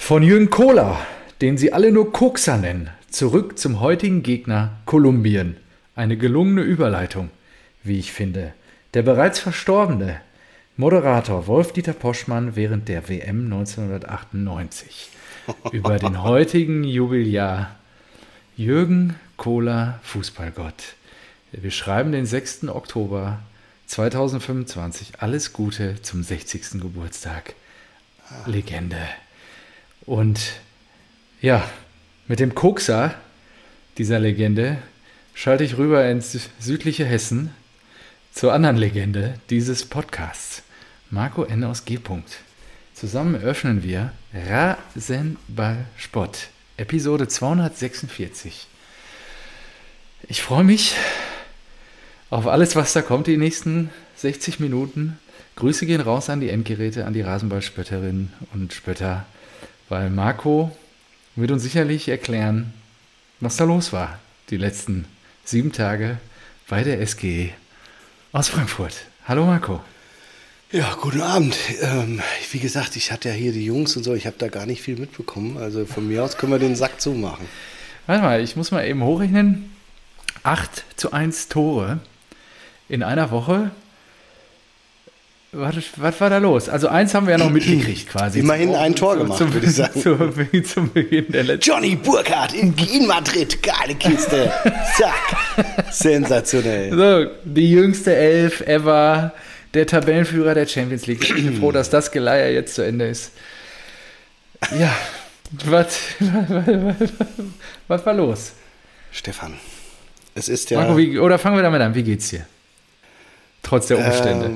Von Jürgen Kohler, den sie alle nur Kokser nennen, zurück zum heutigen Gegner Kolumbien. Eine gelungene Überleitung, wie ich finde. Der bereits verstorbene Moderator Wolf-Dieter Poschmann während der WM 1998 über den heutigen Jubiläar Jürgen Kohler, Fußballgott. Wir schreiben den 6. Oktober 2025. Alles Gute zum 60. Geburtstag. Legende. Und ja, mit dem Kokser dieser Legende schalte ich rüber ins südliche Hessen zur anderen Legende dieses Podcasts, Marco N. aus G. Zusammen eröffnen wir Rasenballsport, Episode 246. Ich freue mich auf alles, was da kommt, die nächsten 60 Minuten. Grüße gehen raus an die Endgeräte, an die Rasenballspötterinnen und Spötter, weil Marco wird uns sicherlich erklären, was da los war die letzten 7 Tage bei der SGE aus Frankfurt. Hallo Marco. Ja, guten Abend. Wie gesagt, ich hatte ja hier die Jungs und so, ich habe da gar nicht viel mitbekommen. Also von mir aus können wir den Sack zumachen. Warte mal, ich muss mal eben hochrechnen. 8:1 Tore in einer Woche. Was war da los? Also eins haben wir ja noch mitgekriegt quasi. Immerhin ein Tor gemacht, würde ich sagen. Zum Beginn der letzten. Johnny Burkhardt in Madrid, geile Kiste. Zack. Sensationell. So, die jüngste Elf ever, der Tabellenführer der Champions League. Ich bin froh, dass das Geleier jetzt zu Ende ist. Ja, was war los? Stefan, es ist ja... Marco, oder fangen wir damit an, wie geht's dir? Trotz der Umstände.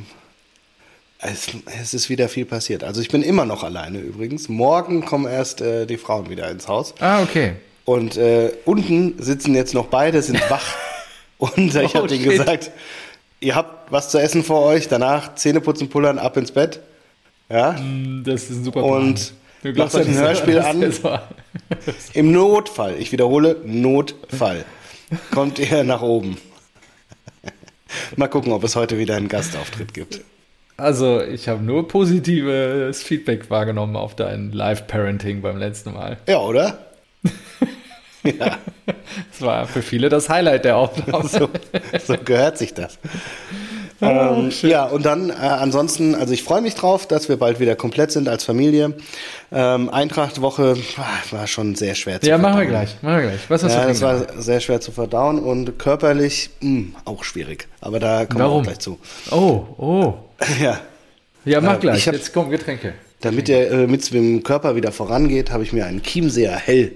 Es ist wieder viel passiert. Also ich bin immer noch alleine übrigens. Morgen kommen erst die Frauen wieder ins Haus. Ah, okay. Und unten sitzen jetzt noch beide, sind wach. Und ich habe denen gesagt, ihr habt was zu essen vor euch, danach Zähne putzen, pullern, ab ins Bett. Ja. Das ist ein super Plan. Und macht euch ein Hörspiel an. Im Notfall, ich wiederhole, Notfall, kommt ihr nach oben. Mal gucken, ob es heute wieder einen Gastauftritt gibt. Also, ich habe nur positives Feedback wahrgenommen auf dein Live-Parenting beim letzten Mal. Ja, oder? Ja. Das war für viele das Highlight der Aufnahme. So gehört sich das. Ja, und dann ansonsten, also ich freue mich drauf, dass wir bald wieder komplett sind als Familie. Eintracht-Woche war schon sehr schwer zu verdauen. Ja, machen wir gleich. Was hast du das war sehr schwer zu verdauen und körperlich auch schwierig. Aber da kommen wir auch gleich zu. Oh. Ja. Ja, mach gleich. Jetzt kommen Getränke. Damit es mit dem Körper wieder vorangeht, habe ich mir einen Chiemseer Hell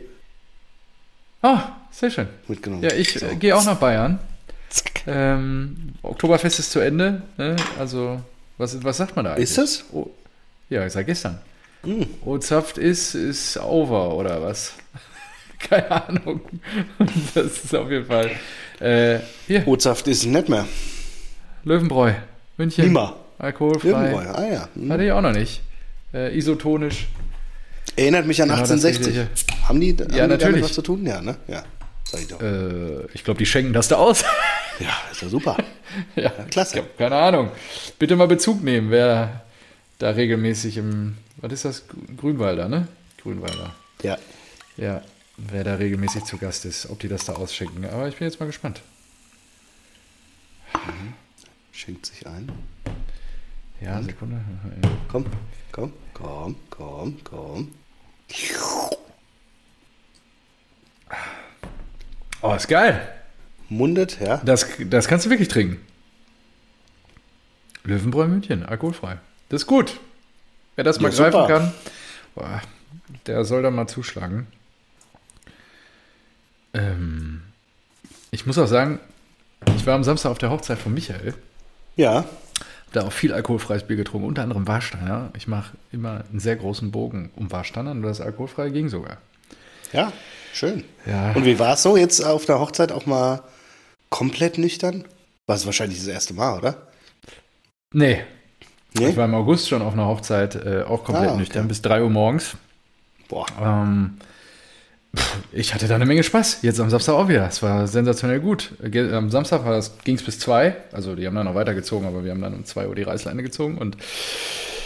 sehr schön. mitgenommen. Ja, ich gehe auch nach Bayern. Oktoberfest ist zu Ende. Ne? Also, was sagt man da eigentlich? Ist es? Oh, ja, seit gestern. Ozapft ist over, oder was? Keine Ahnung. Das ist auf jeden Fall. Hier. Ozapft ist nicht mehr. Löwenbräu. München. Nimmer. Alkoholfrei. Löwenbräu, ja. Hatte ich auch noch nicht. Isotonisch. Erinnert mich an 1860. Haben die natürlich damit was zu tun? Ja, ne? Ja. Sag ich doch. Ich glaube, die schenken das da aus. Ja, ist ja super. Ja, klasse. Ich hab keine Ahnung. Bitte mal Bezug nehmen, wer da regelmäßig was ist das? Grünwalder, ne? Grünwalder. Ja. Ja, wer da regelmäßig zu Gast ist, ob die das da ausschenken. Aber ich bin jetzt mal gespannt. Schenkt sich ein. Ja, Sekunde. Komm. Oh, ist geil. Mundet, ja. Das kannst du wirklich trinken. Löwenbräu München, alkoholfrei. Das ist gut. Wer das mal greifen kann, der soll da mal zuschlagen. Ich muss auch sagen, ich war am Samstag auf der Hochzeit von Michael. Ja. Da auch viel alkoholfreies Bier getrunken, unter anderem Warsteiner. Ich mache immer einen sehr großen Bogen um Warsteiner und das alkoholfreie ging sogar. Ja, schön. Ja. Und wie war es so jetzt auf der Hochzeit auch mal komplett nüchtern? War es wahrscheinlich das erste Mal, oder? Nee. Ich war im August schon auf einer Hochzeit, auch komplett nüchtern, bis 3 Uhr morgens. Boah. Ich hatte da eine Menge Spaß. Jetzt am Samstag auch wieder. Es war sensationell gut. Am Samstag ging es bis 2. Also die haben dann noch weitergezogen, aber wir haben dann um 2 Uhr die Reißleine gezogen. Und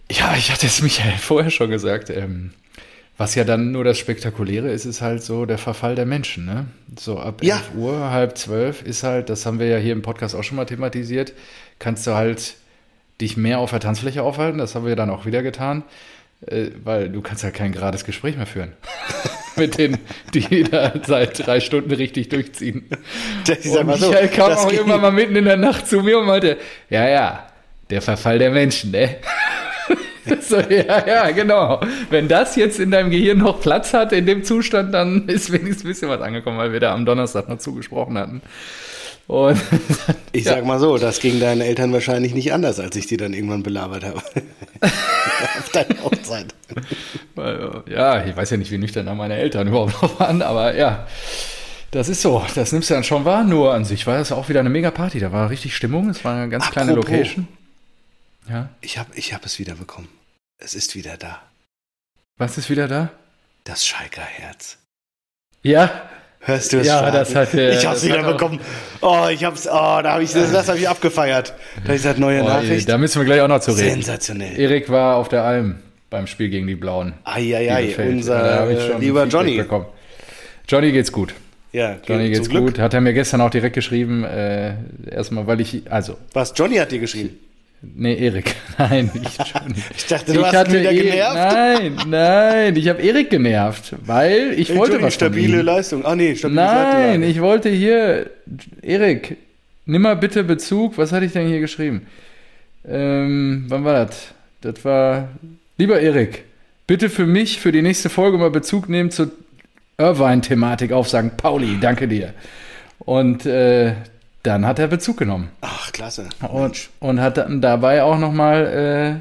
Ja, ich hatte es Michael vorher schon gesagt. Was ja dann nur das Spektakuläre ist, ist halt so der Verfall der Menschen. Ne? So ab 11 Uhr, halb 12 ist halt, das haben wir ja hier im Podcast auch schon mal thematisiert, kannst du halt dich mehr auf der Tanzfläche aufhalten. Das haben wir dann auch wieder getan, weil du kannst halt kein gerades Gespräch mehr führen. Mit denen, die da seit 3 Stunden richtig durchziehen. Und Michael kam auch irgendwann mal mitten in der Nacht zu mir und meinte, ja, der Verfall der Menschen, ne? So, ja, genau. Wenn das jetzt in deinem Gehirn noch Platz hat in dem Zustand, dann ist wenigstens ein bisschen was angekommen, weil wir da am Donnerstag noch zugesprochen hatten. Und ich sag mal so, das ging deinen Eltern wahrscheinlich nicht anders, als ich die dann irgendwann belabert habe. Auf deine Hochzeit. Ja, ich weiß ja nicht, wie nüchtern da meine Eltern überhaupt noch waren, aber ja, das ist so. Das nimmst du dann schon wahr. Nur an sich war das auch wieder eine mega Party. Da war richtig Stimmung. Es war eine ganz kleine Location. Ja. Ich hab es wieder bekommen. Es ist wieder da. Was ist wieder da? Das Schalker Herz. Ja. Hörst du es? Ja, das hat ich hab's wieder bekommen. Das habe ich abgefeiert. Da ist das neue Nachricht. Da müssen wir gleich auch noch zu reden. Sensationell. Erik war auf der Alm beim Spiel gegen die Blauen. Unser lieber Johnny. Bekommen. Johnny geht's gut. Ja, Johnny geht's gut. Hat er mir gestern auch direkt geschrieben. Erstmal, weil Was, Johnny hat dir geschrieben? Nee, Erik. Nein, ich dachte, du hast ihn wieder genervt. Nein, ich habe Erik genervt, weil ich wollte was stabile Leistung. Nein, ich wollte hier, Erik, nimm mal bitte Bezug. Was hatte ich denn hier geschrieben? Wann war das? Das war, lieber Erik, bitte für mich, für die nächste Folge mal Bezug nehmen zur Irvine-Thematik auf St. Pauli. Danke dir. Und dann hat er Bezug genommen. Ach, klasse. Und hat dann dabei auch nochmal,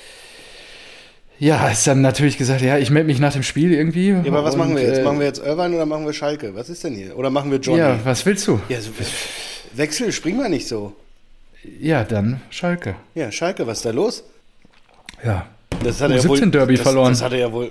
ist dann natürlich gesagt, ja, ich melde mich nach dem Spiel irgendwie. Ja, aber was machen wir jetzt? Machen wir jetzt Irvine oder machen wir Schalke? Was ist denn hier? Oder machen wir Johnny? Ja, was willst du? Ja, Wechsel, spring mal nicht so. Ja, dann Schalke. Ja, Schalke, was ist da los? Ja, das hat er ja wohl, Derby verloren. Das hat er ja wohl...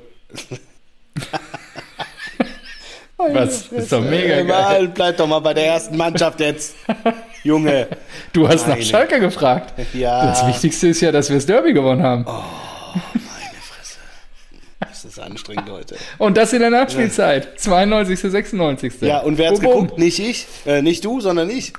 Was? Ist doch mega geil. Bleib doch mal bei der ersten Mannschaft jetzt, Junge. Du hast nach Schalke gefragt. Ja. Das Wichtigste ist ja, dass wir das Derby gewonnen haben. Oh, meine Fresse. Das ist anstrengend heute. Und das in der Nachspielzeit. 92., 96. Ja, und wer hat's geguckt? Nicht ich, nicht du, sondern ich.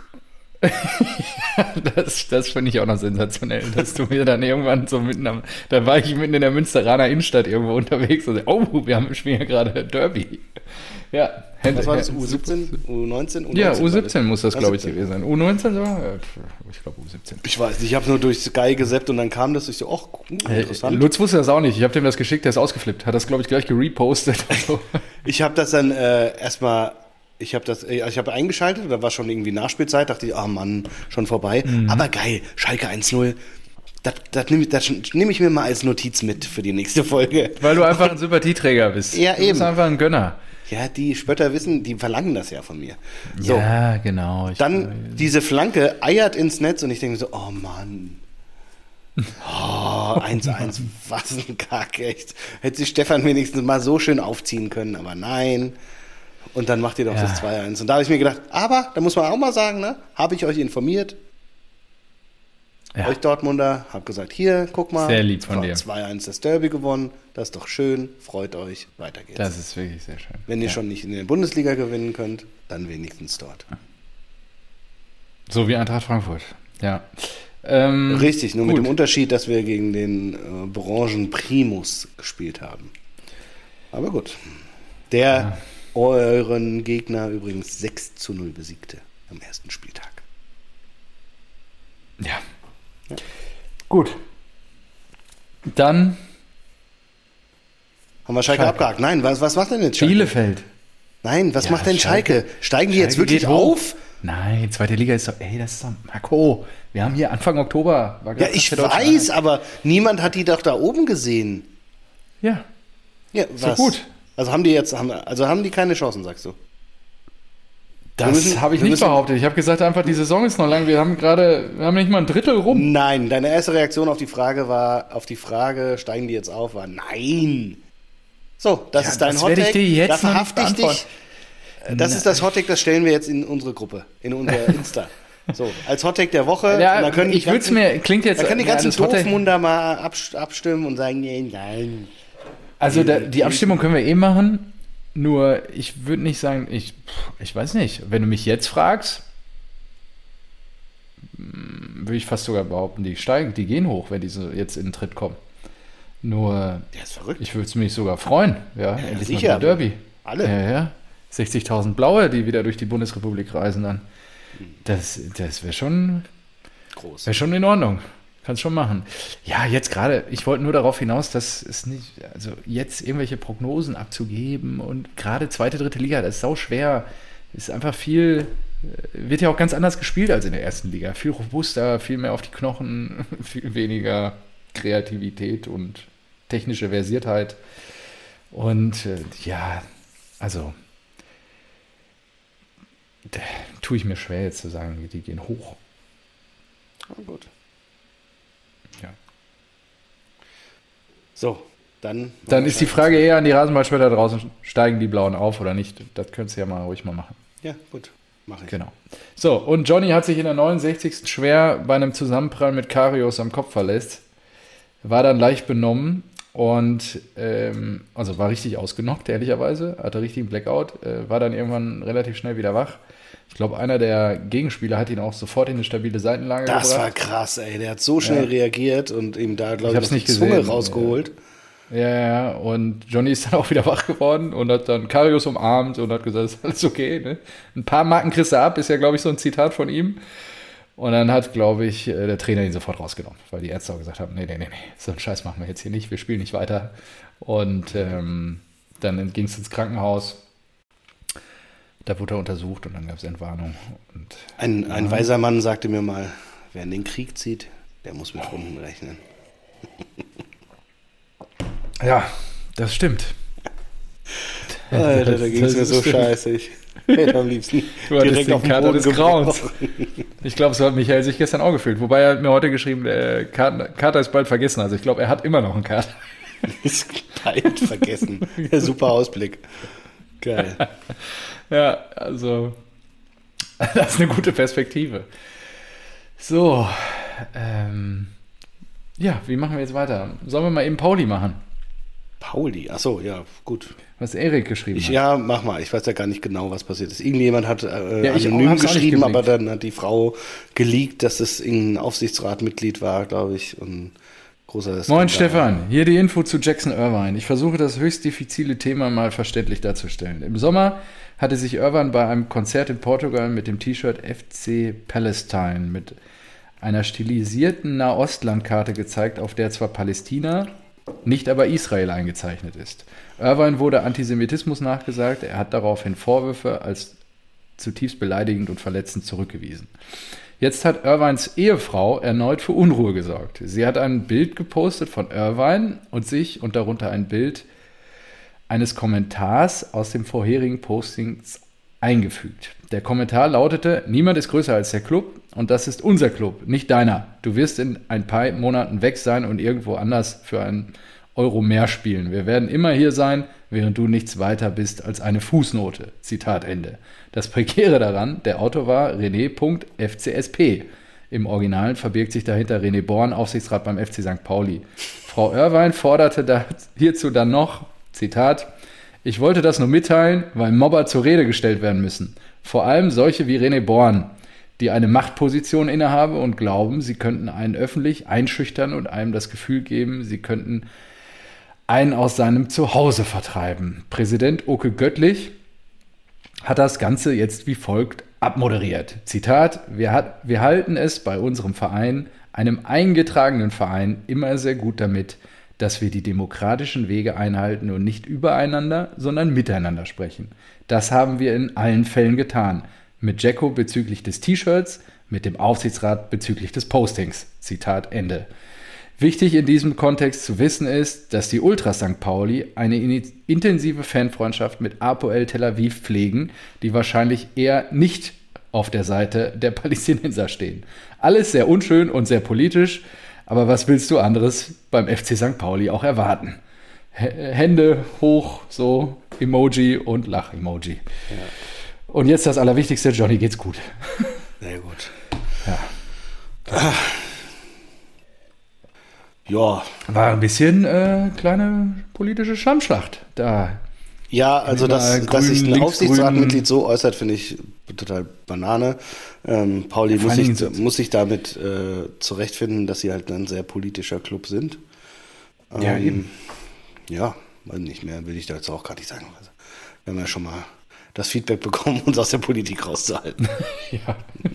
Das finde ich auch noch sensationell, dass du mir dann irgendwann so da war ich mitten in der Münsteraner Innenstadt irgendwo unterwegs und wir spielen ja gerade Derby. Ja. Was war das? U17? U19? U19 ja, U17 muss das, glaube ich, gewesen sein. U19 sogar? Ich glaube U17. Ich weiß nicht, ich habe nur durch Sky gesappt und dann kam das, ich so, interessant. Lutz wusste das auch nicht. Ich habe dem das geschickt, der ist ausgeflippt. Hat das, glaube ich, gleich gerepostet. So. Ich habe das dann erstmal... Ich habe eingeschaltet, da war schon irgendwie Nachspielzeit, dachte ich, Mann, schon vorbei. Aber geil, Schalke 1-0. Das nehm ich mir mal als Notiz mit für die nächste Folge. Weil du einfach ein Sympathieträger bist. Ja, eben. Du bist einfach ein Gönner. Ja, die Spötter wissen, die verlangen das ja von mir. So. Ja, genau. Dann diese Flanke eiert ins Netz und ich denke so, oh Mann. 1-1, was ein Kack, echt. Hätte sich Stefan wenigstens mal so schön aufziehen können, aber nein. Und dann macht ihr doch das 2-1. Und da habe ich mir gedacht, aber, da muss man auch mal sagen, ne, habe ich euch informiert, euch Dortmunder, habe gesagt, hier, guck mal, sehr lieb von dir. 2-1 das Derby gewonnen, das ist doch schön, freut euch, weiter geht's. Das ist wirklich sehr schön. Wenn ihr schon nicht in der Bundesliga gewinnen könnt, dann wenigstens dort. So wie Eintracht Frankfurt, ja. Richtig, nur mit dem Unterschied, dass wir gegen den Branchenprimus gespielt haben. Aber gut. Der euren Gegner übrigens 6-0 besiegte am ersten Spieltag. Ja. Gut. Dann haben wir Schalke abgehakt. Nein, was macht denn jetzt Schalke? Bielefeld. Nein, was macht denn Schalke? Steigen die jetzt wirklich auf? Nein, zweite Liga ist doch, das ist doch, Marco, wir haben hier Anfang Oktober. Ja, ich weiß, aber niemand hat die doch da oben gesehen. Ja. Ja, was? So gut. Also haben die keine Chancen, sagst du? Das habe ich nicht behauptet. Ich habe gesagt, einfach die Saison ist noch lang. Wir haben nicht mal ein Drittel rum. Nein, deine erste Reaktion auf die Frage, steigen die jetzt auf, war nein. So, das ist dein Hottake. Da verhafte ich dich. Das ist das Hottake, das stellen wir jetzt in unsere Gruppe, in unser Insta. So, als Hottag der Woche. Ja, dann können ich würde es mir, klingt jetzt... Da können die ganzen das Hottag- Doofmunder mal abstimmen und sagen, nee, nein. Also die Abstimmung können wir eh machen, nur ich würde nicht sagen, ich weiß nicht, wenn du mich jetzt fragst, würde ich fast sogar behaupten, die gehen hoch, wenn die so jetzt in den Tritt kommen. Nur, Der ist verrückt. ich würde mich sogar freuen, endlich sicher. mal ein Derby. Alle. Ja. 60.000 Blaue, die wieder durch die Bundesrepublik reisen dann. Das wäre schon Groß. in Ordnung. Kannst schon machen. Ja, jetzt gerade, ich wollte nur darauf hinaus, dass es nicht, also jetzt irgendwelche Prognosen abzugeben und gerade zweite, dritte Liga, das ist sau schwer. Ist einfach viel, wird ja auch ganz anders gespielt als in der ersten Liga. Viel robuster, viel mehr auf die Knochen, viel weniger Kreativität und technische Versiertheit. Und also da tue ich mir schwer jetzt zu sagen, die gehen hoch. Na gut. Ja. So, dann ist die Frage eher an die Rasenballspieler da draußen, steigen die Blauen auf oder nicht? Das könntest du ja mal ruhig mal machen. Ja, gut, mache ich. Genau. So, und Johnny hat sich in der 69. schwer bei einem Zusammenprall mit Karius am Kopf verletzt. War dann leicht benommen und also war richtig ausgenockt, ehrlicherweise. Hatte richtig einen Blackout. War dann irgendwann relativ schnell wieder wach. Ich glaube, einer der Gegenspieler hat ihn auch sofort in eine stabile Seitenlage gebracht. Das war krass, ey. Der hat so schnell reagiert und ihm da, glaube ich, die gesehen. Zunge rausgeholt. Ja, und Johnny ist dann auch wieder wach geworden und hat dann Karius umarmt und hat gesagt, ist alles okay. Ne? Ein paar Marken kriegst du ab, ist ja, glaube ich, so ein Zitat von ihm. Und dann hat, glaube ich, der Trainer ihn sofort rausgenommen, weil die Ärzte auch gesagt haben, nee, so einen Scheiß machen wir jetzt hier nicht, wir spielen nicht weiter. Und dann ging es ins Krankenhaus. Da wurde er untersucht und dann gab es Entwarnung. Und, ein weiser Mann sagte mir mal, wer in den Krieg zieht, der muss mit Runden rechnen. Ja, das stimmt. Alter, da ging es mir so scheiße. Ich hätte am liebsten direkt auf den Kater des Grauens. Ich glaube, so hat Michael sich gestern auch gefühlt. Wobei er hat mir heute geschrieben, Kater ist bald vergessen. Also ich glaube, er hat immer noch einen Kater. Ist bald vergessen. Ja, super Ausblick. Geil. Ja, also das ist eine gute Perspektive. So, wie machen wir jetzt weiter? Sollen wir mal eben Pauli machen? Pauli, achso, ja, gut. Was Erik geschrieben hat. Ja, mach mal. Ich weiß ja gar nicht genau, was passiert ist. Irgendjemand hat ich anonym hab's auch nicht geschrieben, aber geblickt. dann hat die Frau geleakt, dass es irgendein Aufsichtsratmitglied war, glaube ich. Und großer Skandal. Moin Stefan, hier die Info zu Jackson Irvine. Ich versuche das höchst diffizile Thema mal verständlich darzustellen. Im Sommer hatte sich Irvine bei einem Konzert in Portugal mit dem T-Shirt FC Palestine mit einer stilisierten Nahostlandkarte gezeigt, auf der zwar Palästina, nicht aber Israel eingezeichnet ist. Irvine wurde Antisemitismus nachgesagt, er hat daraufhin Vorwürfe als zutiefst beleidigend und verletzend zurückgewiesen. Jetzt hat Irvines Ehefrau erneut für Unruhe gesorgt. Sie hat ein Bild gepostet von Irvine und sich und darunter ein Bild eines Kommentars aus dem vorherigen Postings eingefügt. Der Kommentar lautete: Niemand ist größer als der Club und das ist unser Club, nicht deiner. Du wirst in ein paar Monaten weg sein und irgendwo anders für einen Euro mehr spielen. Wir werden immer hier sein, während du nichts weiter bist als eine Fußnote. Zitat Ende. Das Prekäre daran, der Autor war René.FCSP. Im Original verbirgt sich dahinter René Born, Aufsichtsrat beim FC St. Pauli. Frau Irvine forderte hierzu dann noch, Zitat: Ich wollte das nur mitteilen, weil Mobber zur Rede gestellt werden müssen. Vor allem solche wie René Born, die eine Machtposition innehaben und glauben, sie könnten einen öffentlich einschüchtern und einem das Gefühl geben, sie könnten einen aus seinem Zuhause vertreiben. Präsident Oke Göttlich hat das Ganze jetzt wie folgt abmoderiert. Zitat: Wir halten es bei unserem Verein, einem eingetragenen Verein, immer sehr gut damit, dass wir die demokratischen Wege einhalten und nicht übereinander, sondern miteinander sprechen. Das haben wir in allen Fällen getan. Mit Jacko bezüglich des T-Shirts, mit dem Aufsichtsrat bezüglich des Postings. Zitat Ende. Wichtig in diesem Kontext zu wissen ist, dass die Ultras St. Pauli eine intensive Fanfreundschaft mit APOEL Tel Aviv pflegen, die wahrscheinlich eher nicht auf der Seite der Palästinenser stehen. Alles sehr unschön und sehr politisch, aber was willst du anderes beim FC St. Pauli auch erwarten? Hände hoch, so Emoji und Lach-Emoji. Ja. Und jetzt das Allerwichtigste, Johnny geht's gut. Sehr gut. Ja. War ein bisschen kleine politische Schlammschlacht da. Ja, also dass sich ein Aufsichtsratmitglied so äußert, finde ich total Banane. Pauli muss sich damit zurechtfinden, dass sie halt ein sehr politischer Club sind. Ja, eben. Ja, nicht mehr will ich da jetzt auch gar nicht sagen. Also, wir haben ja schon mal das Feedback bekommen, uns aus der Politik rauszuhalten. Ja.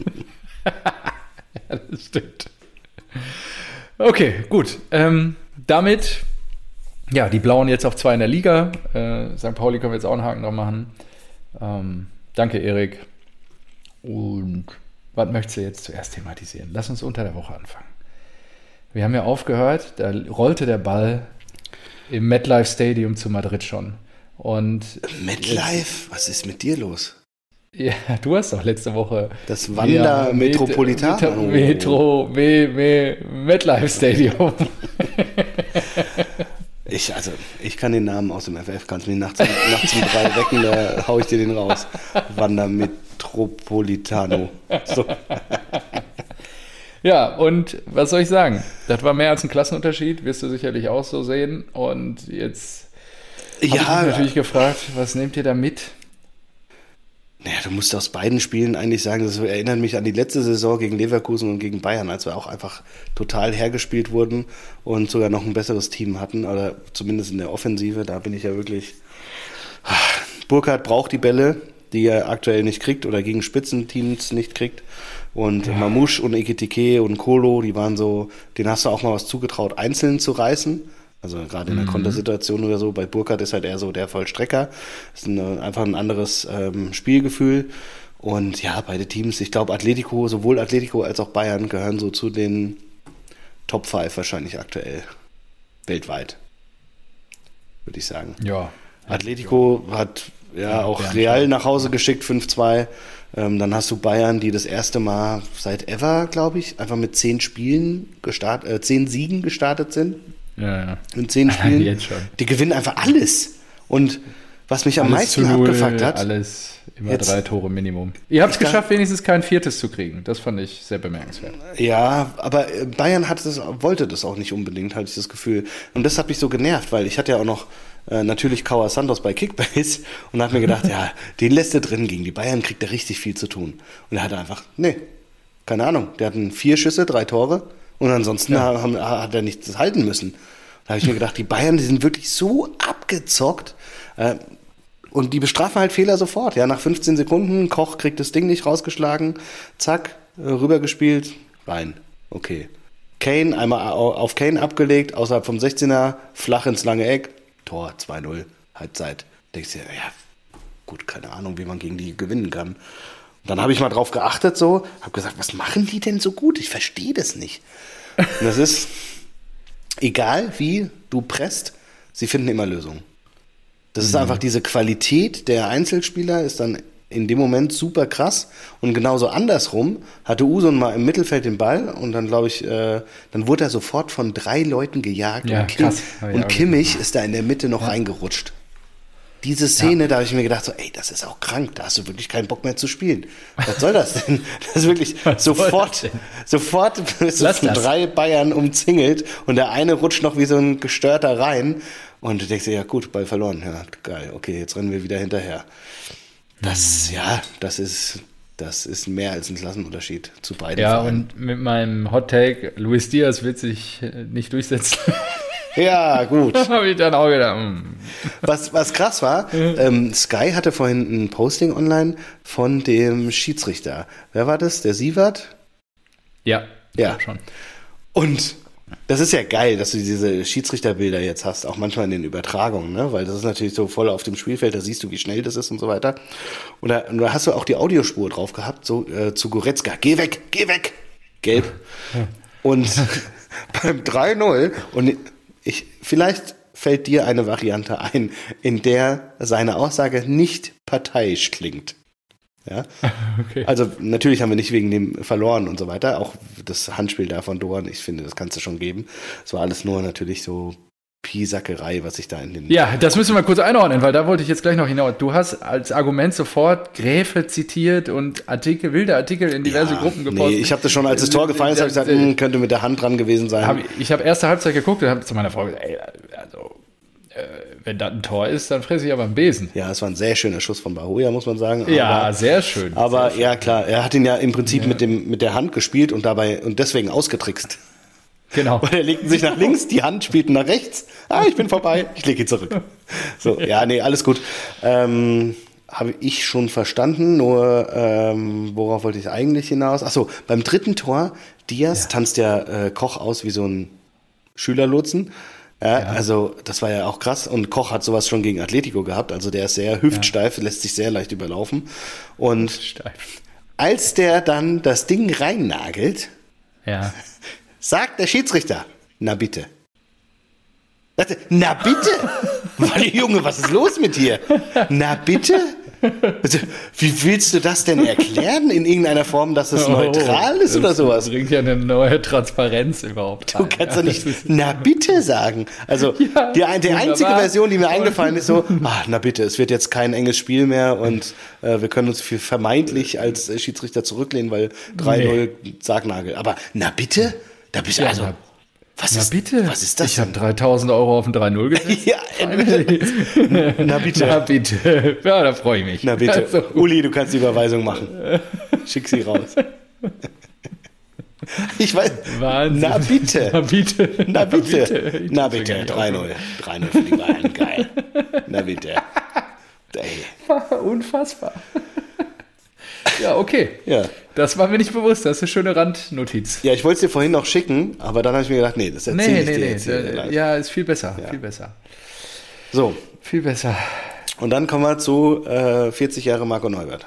Ja, das stimmt. Okay, gut. Damit, ja, die Blauen jetzt auf 2 in der Liga. St. Pauli können wir jetzt auch einen Haken dran machen. Danke, Erik. Und was möchtest du jetzt zuerst thematisieren? Lass uns unter der Woche anfangen. Wir haben ja aufgehört, da rollte der Ball im MetLife Stadium zu Madrid schon. Und MetLife? Was ist mit dir los? Ja, du hast doch letzte Woche das Wanda Metropolitano. MetLife Stadium. Ich kann den Namen aus dem FF, kannst mich nachts um 3 wecken, da hau ich dir den raus. Wanda Metropolitano. So. Ja, und was soll ich sagen? Das war mehr als ein Klassenunterschied, wirst du sicherlich auch so sehen. Und jetzt habe ich mich natürlich gefragt, was nehmt ihr da mit? Naja, du musst aus beiden Spielen eigentlich sagen, das erinnert mich an die letzte Saison gegen Leverkusen und gegen Bayern, als wir auch einfach total hergespielt wurden und sogar noch ein besseres Team hatten, oder zumindest in der Offensive, da bin ich ja wirklich... Burkhardt braucht die Bälle, die er aktuell nicht kriegt oder gegen Spitzenteams nicht kriegt. Und ja. Mamouche und Ekitike und Kolo, die waren so, denen hast du auch mal was zugetraut, einzeln zu reißen. Also gerade in der Kontersituation oder so. Bei Burkhardt ist halt eher so der Vollstrecker. Das ist einfach ein anderes Spielgefühl. Und ja, beide Teams, ich glaube sowohl Atletico als auch Bayern gehören so zu den Top 5 wahrscheinlich aktuell. Weltweit. Würde ich sagen. Ja. Atletico hat auch Real nach Hause geschickt, 5-2. Dann hast du Bayern, die das erste Mal seit ever, glaube ich, einfach mit 10 Siegen gestartet sind. Ja. In 10 Spielen. Jetzt schon. Die gewinnen einfach alles. Und was mich am meisten abgefuckt hat. Alles immer 3 Tore Minimum. Ihr habt es geschafft, wenigstens kein 4. zu kriegen. Das fand ich sehr bemerkenswert. Ja, aber Bayern wollte das auch nicht unbedingt, hatte ich das Gefühl. Und das hat mich so genervt, weil ich hatte ja auch noch natürlich Kaua Santos bei Kickbase und habe mir gedacht, ja, den lässt er drin, gegen die Bayern kriegt er richtig viel zu tun. Und er hatte einfach, keine Ahnung, der hatten 4 Schüsse, 3 Tore und ansonsten hat er nichts halten müssen. Da habe ich mir gedacht, die Bayern, die sind wirklich so abgezockt und die bestrafen halt Fehler sofort. Ja, nach 15 Sekunden, Koch kriegt das Ding nicht rausgeschlagen, zack, rübergespielt, rein, okay. Kane, einmal auf Kane abgelegt, außerhalb vom 16er, flach ins lange Eck, Tor, 2-0, Halbzeit. Denkst du, ja, gut, keine Ahnung, wie man gegen die gewinnen kann. Und dann habe ich mal drauf geachtet, habe gesagt, was machen die denn so gut? Ich verstehe das nicht. Und das ist, egal wie du presst, sie finden immer Lösungen. Das ist einfach diese Qualität der Einzelspieler, ist dann in dem Moment super krass. Und genauso andersrum hatte Usun mal im Mittelfeld den Ball und dann, glaube ich, dann wurde er sofort von 3 Leuten gejagt. Ja, und Kimmich ist da in der Mitte noch reingerutscht. Diese Szene, da habe ich mir gedacht, das ist auch krank, da hast du wirklich keinen Bock mehr zu spielen. Was soll das denn? Das ist wirklich sofort bist du von 3 Bayern umzingelt und der eine rutscht noch wie so ein Gestörter rein und du denkst dir, ja gut, Ball verloren, ja geil, okay, jetzt rennen wir wieder hinterher. Das ist mehr als ein Klassenunterschied zu beiden. Ja, Vereinen. und mit meinem Hot Take, Luis Diaz wird sich nicht durchsetzen. Ja, gut. Habe ich dann auch gedacht. Was krass war, Sky hatte vorhin ein Posting online von dem Schiedsrichter. Wer war das? Der Sievert? Ja. Schon. Und das ist ja geil, dass du diese Schiedsrichterbilder jetzt hast, auch manchmal in den Übertragungen, ne? Weil das ist natürlich so voll auf dem Spielfeld, da siehst du, wie schnell das ist und so weiter. Und da hast du auch die Audiospur drauf gehabt, so zu Goretzka, geh weg, gelb. Und beim 3-0, und vielleicht fällt dir eine Variante ein, in der seine Aussage nicht parteiisch klingt. Ja? Okay. Also natürlich haben wir nicht wegen dem verloren und so weiter. Auch das Handspiel da von Doan, ich finde, das kannst du schon geben. Es war alles nur natürlich so Piesackerei, was ich da in den... Ja, das müssen wir mal kurz einordnen, weil da wollte ich jetzt gleich noch hinaus. Du hast als Argument sofort Gräfe zitiert und wilde Artikel in diverse Gruppen gepostet. Nee, ich habe das schon, als das Tor gefallen ist, habe ich gesagt, könnte mit der Hand dran gewesen sein. Ich habe erste Halbzeit geguckt und habe zu meiner Frau gesagt, wenn das ein Tor ist, dann fresse ich aber einen Besen. Ja, es war ein sehr schöner Schuss von Bahoja, muss man sagen. Ja, sehr schön. Aber sehr schön. ja, klar, er hat ihn ja im Prinzip mit der Hand gespielt und deswegen ausgetrickst. Genau. Und er legten sich nach links, die Hand spielten nach rechts. Ich bin vorbei, ich lege ihn zurück. So, ja, nee, alles gut. Habe ich schon verstanden, nur worauf wollte ich eigentlich hinaus? Achso, beim dritten Tor, Diaz tanzt ja Koch aus wie so ein Schülerlotsen. Ja. Also das war ja auch krass. Und Koch hat sowas schon gegen Atletico gehabt. Also der ist sehr hüftsteif, lässt sich sehr leicht überlaufen. Und als der dann das Ding reinnagelt, sagt der Schiedsrichter, na bitte. Na bitte? Junge, was ist los mit dir? Na bitte? Also, wie willst du das denn erklären in irgendeiner Form, dass es neutral ist oder sowas? Das bringt ja eine neue Transparenz überhaupt. Du kannst doch nicht na bitte sagen. Also die einzige Version, die mir eingefallen ist, so, na bitte, es wird jetzt kein enges Spiel mehr und wir können uns für vermeintlich als Schiedsrichter zurücklehnen, weil 3-0 Sargnagel. Aber na bitte? Da bist du also... Was ist das? Ich habe 3.000 Euro auf ein 3-0 gesetzt. Ja, na bitte. Na bitte. Ja, da freue ich mich. Na bitte. Also. Uli, du kannst die Überweisung machen. Schick sie raus. Ich weiß. Wahnsinn. Na bitte. Na bitte. Na bitte. Na bitte. 3-0. 3-0 für die Bayern. Geil. Na bitte. Ey. Unfassbar. Ja, okay. Ja. Das war mir nicht bewusst. Das ist eine schöne Randnotiz. Ja, ich wollte es dir vorhin noch schicken, aber dann habe ich mir gedacht, nee, das erzähle ich dir jetzt hier. Ja, ist viel besser. Ja. Viel besser. So. Viel besser. Und dann kommen wir zu 40 Jahre Marco Neubert.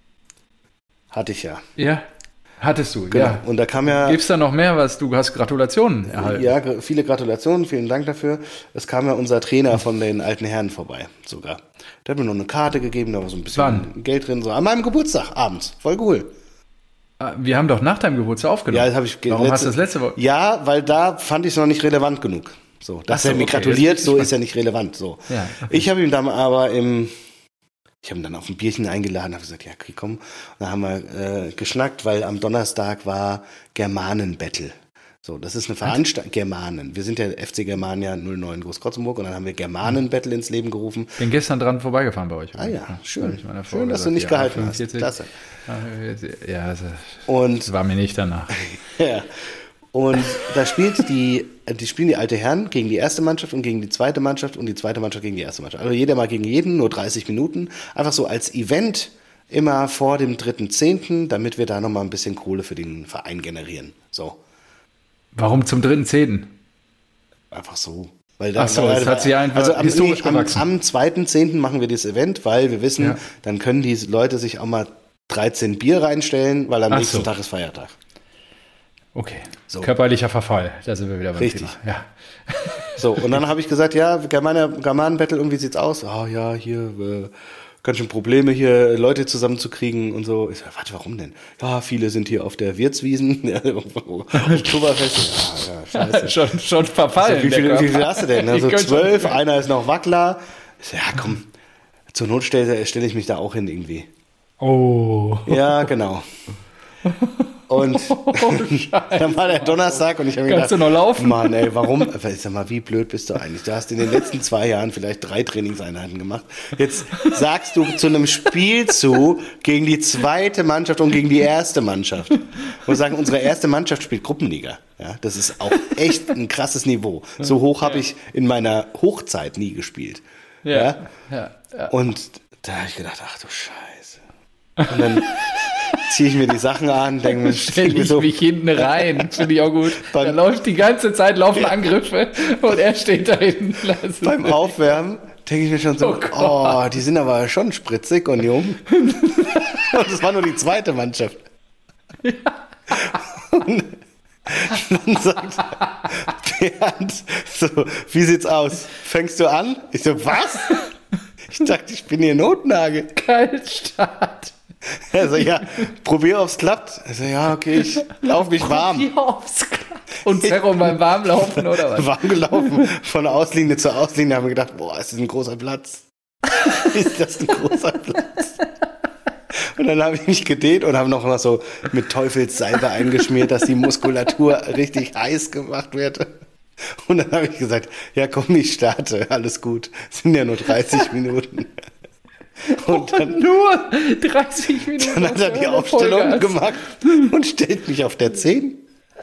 Hatte ich ja. Ja, hattest du, genau. Ja. Und da kam ja... Gibt's da noch mehr, was du hast Gratulationen erhalten? Ja, viele Gratulationen, vielen Dank dafür. Es kam ja unser Trainer von den alten Herren vorbei, sogar. Der hat mir noch eine Karte gegeben, da war so ein bisschen Geld drin. So. An meinem Geburtstag, abends. Voll cool. Wir haben doch nach deinem Geburtstag aufgenommen. Ja, das habe ich... Warum hast du das letzte Woche? Ja, weil da fand ich es noch nicht relevant genug. So, dass er mir gratuliert, so ist ja nicht relevant. So. Ja, okay. Ich habe ihm dann aber ich habe ihn dann auf ein Bierchen eingeladen, habe gesagt, ja, okay, komm. Und dann haben wir geschnackt, weil am Donnerstag war Germanen-Battle. So, das ist eine Veranstaltung, Germanen. Wir sind ja FC Germania 09 Großkrotzenburg und dann haben wir Germanen-Battle ins Leben gerufen. Bin gestern dran vorbeigefahren bei euch. Ja, schön. Schön, dass du nicht gehalten 45. hast. Klasse. Ja, das war mir nicht danach. Ja. Und da spielen die alte Herren gegen die erste Mannschaft und gegen die zweite Mannschaft und die zweite Mannschaft gegen die erste Mannschaft. Also jeder mal gegen jeden, nur 30 Minuten. Einfach so als Event immer vor dem 3.10., damit wir da nochmal ein bisschen Kohle für den Verein generieren. So. Warum zum 3.10.? Einfach so. Weil da, das hat sich einfach historisch gewachsen. Am 2.10. machen wir das Event, weil wir wissen, dann können die Leute sich auch mal 13 Bier reinstellen, weil am nächsten Tag ist Feiertag. Okay, so. Körperlicher Verfall, da sind wir wieder beim Richtig. Thema. Ja. So, und dann habe ich gesagt, ja, Germanen-Battle, irgendwie sieht's aus. Ja, hier, ganz schön Probleme hier, Leute zusammenzukriegen und so. Ich sag, warte, warum denn? Ja, viele sind hier auf der Wirtswiesen, Oktoberfest. Ja, scheiße. schon verfallen. So, wie viel hast du denn? Also 12, einer ist noch Wackler. Ich sag, ja, komm, zur Not stelle ich mich da auch hin irgendwie. Oh. Ja, genau. Und dann war der Donnerstag und ich habe mir gedacht, kannst du noch laufen? Mann, ey, warum? Ich sag mal, wie blöd bist du eigentlich? Du hast in den letzten 2 Jahren vielleicht 3 Trainingseinheiten gemacht. Jetzt sagst du zu einem Spiel zu gegen die zweite Mannschaft und gegen die erste Mannschaft. Und sagen, unsere erste Mannschaft spielt Gruppenliga. Ja, das ist auch echt ein krasses Niveau. So hoch habe ich in meiner Hochzeit nie gespielt. Ja. Und da habe ich gedacht, ach du Scheiße. Und dann ziehe ich mir die Sachen an, denke mir, stell ich so, mich hinten rein, finde ich auch gut. Da läuft die ganze Zeit, laufen Angriffe und er steht da hinten. Beim Aufwärmen denke ich mir schon so, oh, die sind aber schon spritzig und jung. Und das war nur die zweite Mannschaft. Ja. Und dann sagt Bernd so, wie sieht's aus? Fängst du an? Ich so, was? Ich dachte, ich bin hier Notnagel. Kaltstart. Also ja, probier, ob's klappt. Also ja, okay, ich laufe mich warm. Probier, ob's klappt. Und Zerro beim Warmlaufen, oder was? Warm gelaufen, von Auslinie zu Auslinie, haben wir gedacht, boah, ist das ein großer Platz. Ist das ein großer Platz? Und dann habe ich mich gedehnt und habe noch mal so mit Teufelssalbe eingeschmiert, dass die Muskulatur richtig heiß gemacht wird. Und dann habe ich gesagt, ja komm, ich starte, alles gut. Es sind ja nur 30 Minuten. Und dann, nur 30 Minuten. Dann hat er die Aufstellung gemacht und stellt mich auf der 10.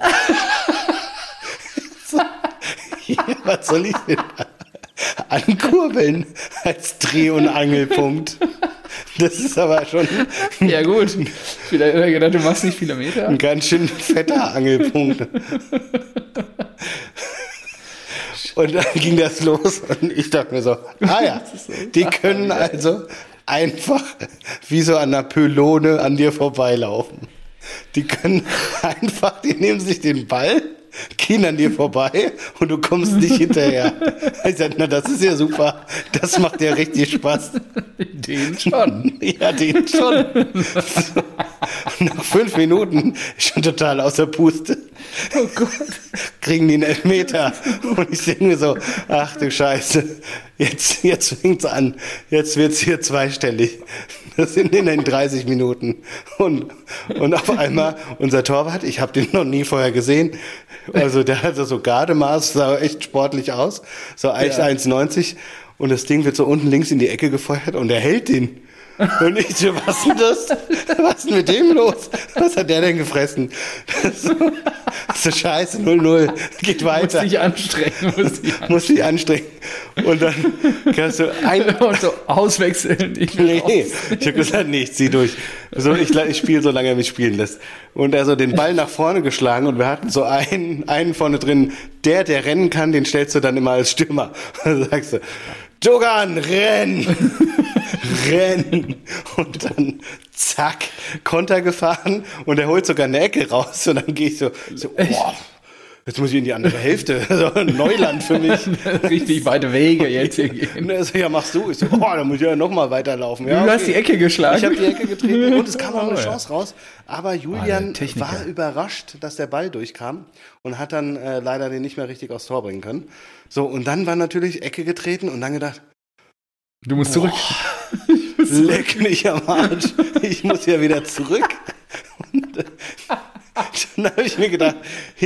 So, ja, was soll ich denn da ankurbeln als Dreh- und Angelpunkt? Das ist aber schon... Ja gut, vielleicht hat er gedacht, du machst nicht viele Meter. Ein ganz schön fetter Angelpunkt. Und dann ging das los und ich dachte mir so, die können also einfach wie so an einer Pylone an dir vorbeilaufen. Die können einfach, die nehmen sich den Ball, gehen an dir vorbei und du kommst nicht hinterher. Ich sagte, na, das ist ja super, das macht ja richtig Spaß. Den schon. Ja, den schon. So. Nach 5 Minuten schon total außer Puste. Oh Gott. Kriegen die einen Elfmeter. Und ich denke mir so, ach du Scheiße, jetzt fängt's an. Jetzt wird's hier zweistellig. Das sind in den 30 Minuten. Und auf einmal, unser Torwart, ich habe den noch nie vorher gesehen, also der hatte so Gardemaß, sah echt sportlich aus, so echt 1,90 und das Ding wird so unten links in die Ecke gefeuert und er hält den. Und ich so, was ist denn das? Was ist denn mit dem los? Was hat der denn gefressen? So scheiße, 0-0, geht weiter. Muss dich anstrengen. Und dann kannst du und so auswechseln. Ich habe gesagt, nee, ich zieh durch. So, ich spiele, solange er mich spielen lässt. Und er so den Ball nach vorne geschlagen und wir hatten so einen vorne drin, der rennen kann, den stellst du dann immer als Stürmer. Und dann sagst du, Dogan, renn! Renn! Und dann, zack, Konter gefahren und er holt sogar eine Ecke raus und dann gehe ich so, boah, jetzt muss ich in die andere Hälfte. So ein Neuland für mich. Richtig weite Wege jetzt hier gehen. Und er so, ja, machst du. Ich so, boah, da muss ich ja nochmal weiterlaufen. Ja, du hast die Ecke geschlagen. Ich habe die Ecke getreten und es kam auch eine Chance raus. Aber Julian war überrascht, dass der Ball durchkam und hat dann leider den nicht mehr richtig aufs Tor bringen können. So, und dann war natürlich Ecke getreten und dann gedacht, du musst zurück. Leck mich am Arsch. Ich muss ja wieder zurück. Und dann habe ich mir gedacht,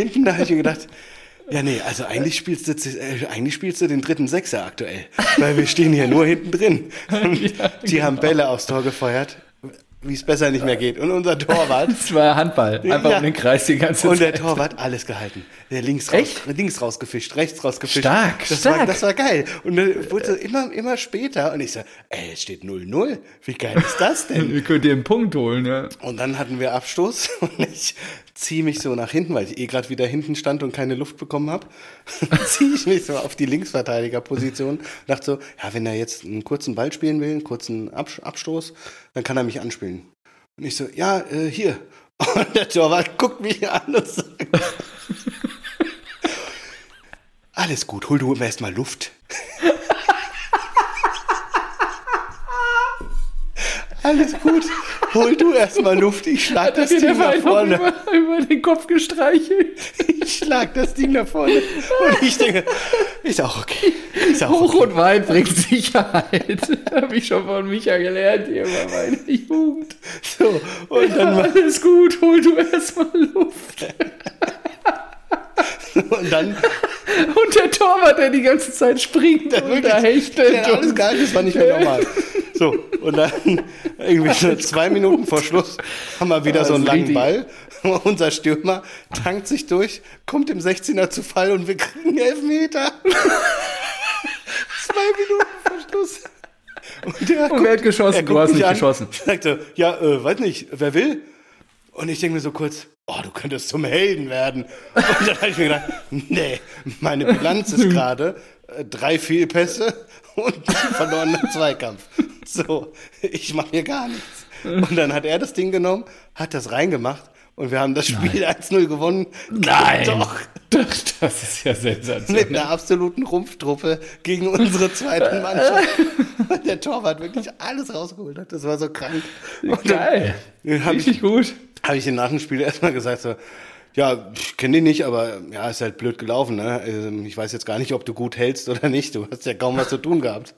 ja nee, also eigentlich spielst du den dritten Sechser aktuell. Weil wir stehen hier nur hinten drin. Die haben Bälle aufs Tor gefeuert, wie es besser nicht mehr geht. Und unser Torwart... Das war Handball, einfach um den Kreis die ganze Zeit. Und der Torwart, alles gehalten. Der links rausgefischt, rechts rausgefischt. Stark. Das war geil. Und dann wurde immer später. Und ich so, es steht 0-0. Wie geil ist das denn? Ihr könnt ihr einen Punkt holen, ja. Und dann hatten wir Abstoß und ich ziehe mich so nach hinten, weil ich gerade wieder hinten stand und keine Luft bekommen habe. Ziehe ich mich so auf die Linksverteidigerposition. Dachte so, ja, wenn er jetzt einen kurzen Ball spielen will, einen kurzen Abstoß, dann kann er mich anspielen. Und ich so, ja, hier. Und der Torwart guckt mich an und sagt, alles gut, hol du ihm erstmal Luft. Alles gut, hol du erstmal Luft, ich schlag das Ding nach vorne. Über den Kopf gestreichelt. Ich schlag das Ding nach vorne und ich denke, ist auch okay. Hoch und weit bringt Sicherheit. Habe ich schon von Micha gelernt, hier bei meiner Jugend. So, und dann alles gut, hol du erstmal Luft. Und der Torwart, der die ganze Zeit springt und da hechtet. Ja, alles geil, das war nicht mehr normal. So, und dann irgendwie so 2 Minuten vor Schluss haben wir wieder so einen langen Ball. Unser Stürmer tankt sich durch, kommt im 16er zu Fall und wir kriegen 11 Meter. 2 Minuten vor Schluss. Und wer hat geschossen? Du hast nicht geschossen. Sagt so, ja, weiß nicht, wer will? Und ich denke mir so kurz, oh, du könntest zum Helden werden. Und dann habe ich mir gedacht, nee, meine Bilanz ist gerade 3 Fehlpässe und einen verlorenen Zweikampf. So, ich mache hier gar nichts. Und dann hat er das Ding genommen, hat das reingemacht und wir haben das Spiel 1-0 gewonnen. Nein! Doch! Das ist ja sensationell. Mit einer absoluten Rumpftruppe gegen unsere zweite Mannschaft. Und der Torwart wirklich alles rausgeholt hat. Das war so krank. Und geil! Richtig gut. Habe ich nach dem Spiel erstmal gesagt so, Ja, ich kenne den nicht, aber ja, ist halt blöd gelaufen. Ne? Ich weiß jetzt gar nicht, ob du gut hältst oder nicht. Du hast ja kaum was zu tun gehabt.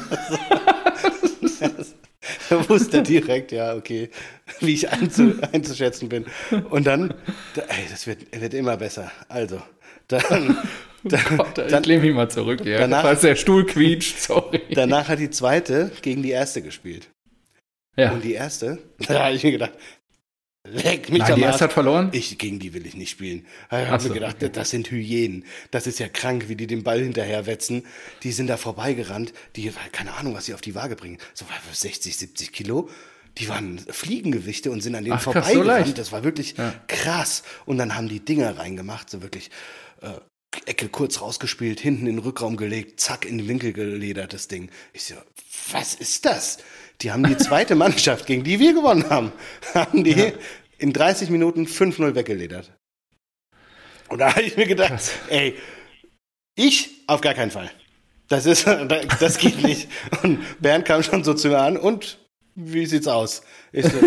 Da wusste er direkt, ja, okay, wie ich einzuschätzen bin. Und dann, das wird immer besser. Also, dann... Gott, ich lehne mich mal zurück, ja. Danach, falls der Stuhl quietscht, sorry. Danach hat die zweite gegen die erste gespielt. Ja. Und die erste, da habe ich mir gedacht, leck mich Nein, die erste hat verloren? Gegen die will ich nicht spielen. Ich habe mir gedacht, okay. Das sind Hyänen. Das ist ja krank, wie die den Ball hinterher wetzen. Die sind da vorbeigerannt. Keine Ahnung, was sie auf die Waage bringen. So 60, 70 Kilo. Die waren Fliegengewichte und sind an denen vorbeigerannt. So das war wirklich krass. Und dann haben die Dinger reingemacht, so wirklich Ecke kurz rausgespielt, hinten in den Rückraum gelegt, zack, in den Winkel geledert, das Ding. Ich so, was ist das? Die haben die zweite Mannschaft, gegen die wir gewonnen haben, in 30 Minuten 5-0 weggeledert. Und da habe ich mir gedacht, krass. Ey, ich auf gar keinen Fall. Das geht nicht. Und Bernd kam schon so zu mir an und wie sieht's aus? Ich so,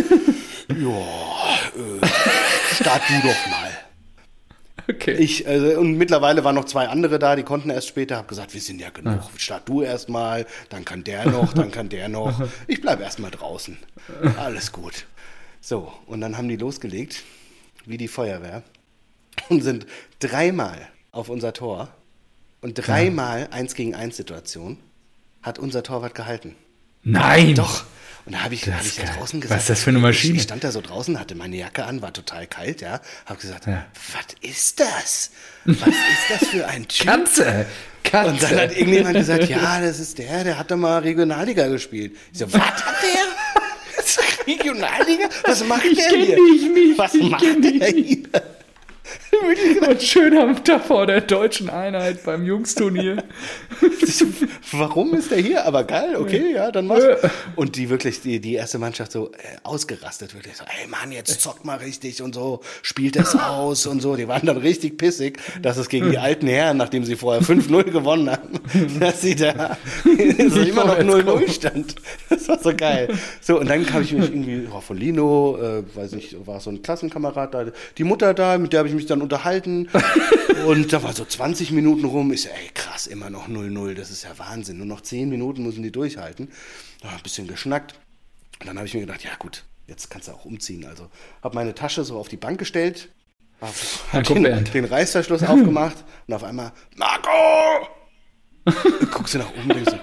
start du doch mal. Okay. Und mittlerweile waren noch 2 andere da, die konnten erst später. Hab gesagt, wir sind ja genug. Start du erst mal, dann kann der noch, dann kann der noch. Ich bleib erst mal draußen. Alles gut. So, und dann haben die losgelegt, wie die Feuerwehr, und sind 3-mal auf unser Tor und 3-mal 1-gegen-1 Situation hat unser Torwart gehalten. Nein! Doch. Und da habe ich da draußen gesagt, was ist das für eine Maschine? Ich stand da so draußen, hatte meine Jacke an, war total kalt, ja. Habe gesagt, was ist das? Was ist das für ein Typ? Katze! Und dann hat irgendjemand gesagt, ja, das ist der hat doch mal Regionalliga gespielt. Ich so, was hat der? Regionalliga? Was macht der hier? Was macht der hier? Und schön am Tag vor der deutschen Einheit beim Jungsturnier. Warum ist der hier? Aber geil, okay, ja, dann mach's. Und die erste Mannschaft so ausgerastet, wirklich so, ey Mann, jetzt zockt mal richtig und so, spielt das aus und so. Die waren dann richtig pissig, dass es gegen die alten Herren, nachdem sie vorher 5-0 gewonnen haben, dass sie da so immer noch 0-0 stand. Das war so geil. So, und dann habe ich mich irgendwie von Lino, weiß nicht, war so ein Klassenkamerad da, die Mutter da, mit der habe ich mich dann unterhalten und da war so 20 Minuten rum. Ich so, ey krass, immer noch 0-0, das ist ja Wahnsinn. Nur noch 10 Minuten müssen die durchhalten. Da ein bisschen geschnackt. Und dann habe ich mir gedacht, ja gut, jetzt kannst du auch umziehen. Also habe meine Tasche so auf die Bank gestellt, habe den Reißverschluss aufgemacht und auf einmal, Marco! Guckst du nach oben und denkst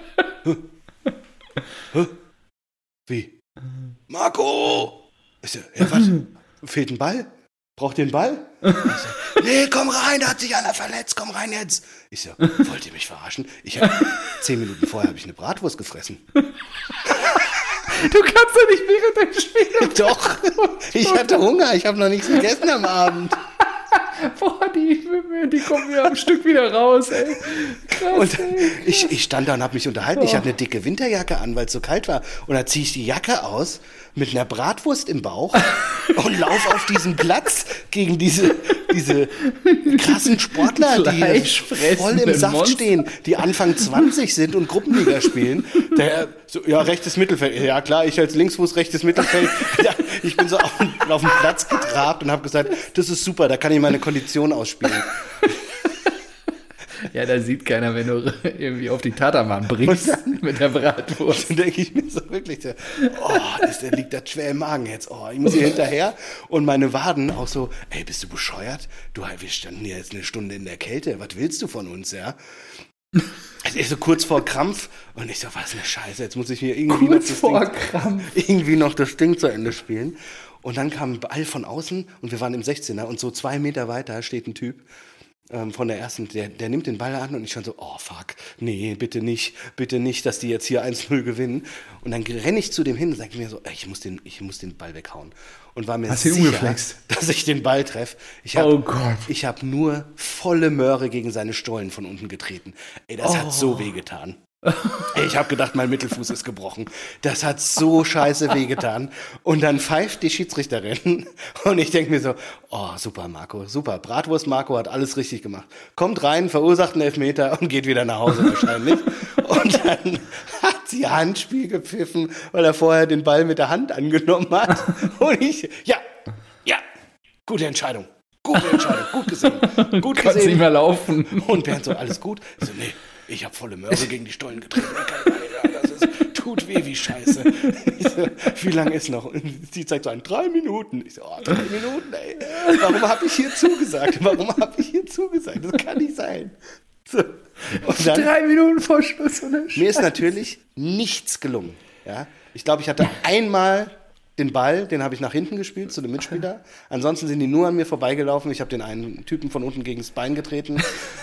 so, wie? Marco! Ich so, ja, was? Fehlt ein Ball? Braucht ihr einen Ball? Ich so, nee, komm rein, da hat sich einer verletzt, komm rein jetzt. Ich so, wollt ihr mich verarschen? 10 Minuten vorher habe ich eine Bratwurst gefressen. Du kannst doch nicht während dem Spiel. Doch, ich hatte Hunger, ich habe noch nichts gegessen am Abend. Boah, die kommen mir am Stück wieder raus, ey. Krass, und ich stand da und habe mich unterhalten. Ich hatte eine dicke Winterjacke an, weil es so kalt war. Und dann ziehe ich die Jacke aus mit einer Bratwurst im Bauch und laufe auf diesen Platz gegen diese krassen Sportler, die voll im Saft stehen, die Anfang 20 sind und Gruppenliga spielen. Rechtes Mittelfeld. Ja klar, ich als Linksfuß rechtes Mittelfeld. Ja, ich bin so auf den Platz getrabt und habe gesagt, das ist super, da kann ich meine Kondition ausspielen. Ja, da sieht keiner, wenn du irgendwie auf die Tatermann bringst mit der Bratwurst. Dann denke ich mir so wirklich, liegt das schwer im Magen jetzt. Ich muss hier hinterher. Und meine Waden auch so, ey, bist du bescheuert? Wir standen hier jetzt eine Stunde in der Kälte. Was willst du von uns, ja? Ich so kurz vor Krampf. Und ich so, was eine Scheiße. Jetzt muss ich hier irgendwie noch das Ding zu Ende spielen. Und dann kam ein Ball von außen und wir waren im 16er. Und so 2 Meter weiter steht ein Typ von der ersten, der nimmt den Ball an und ich schon so, oh fuck, nee, bitte nicht, dass die jetzt hier 1-0 gewinnen. Und dann renne ich zu dem hin und sage mir so, ich muss den Ball weghauen. Und war mir sicher, dass ich den Ball treffe. Ich habe nur volle Möhre gegen seine Stollen von unten getreten. Ey, das hat so wehgetan. Ich habe gedacht, mein Mittelfuß ist gebrochen. Das hat so scheiße wehgetan. Und dann pfeift die Schiedsrichterin und ich denke mir so, super Marco, super. Bratwurst Marco hat alles richtig gemacht. Kommt rein, verursacht einen Elfmeter und geht wieder nach Hause wahrscheinlich. Und dann hat sie Handspiel gepfiffen, weil er vorher den Ball mit der Hand angenommen hat. Und ich, ja, gute Entscheidung. gute Entscheidung, gut gesehen. Gut Kannst gesehen. nicht mehr laufen. Und Bernd so, alles gut? Ich so, nee, ich habe volle Möhre gegen die Stollen getreten. Tut weh wie Scheiße. Ich so, wie lange ist noch? Und sie zeigt so an, 3 Minuten. Ich so, 3 Minuten, ey. Warum habe ich hier zugesagt? Das kann nicht sein. So. Und dann, 3 Minuten vor Schluss. mir ist natürlich nichts gelungen. Ja? Ich glaube, ich hatte einmal den Ball, den habe ich nach hinten gespielt zu dem Mitspieler. Ansonsten sind die nur an mir vorbeigelaufen. Ich habe den einen Typen von unten gegen das Bein getreten.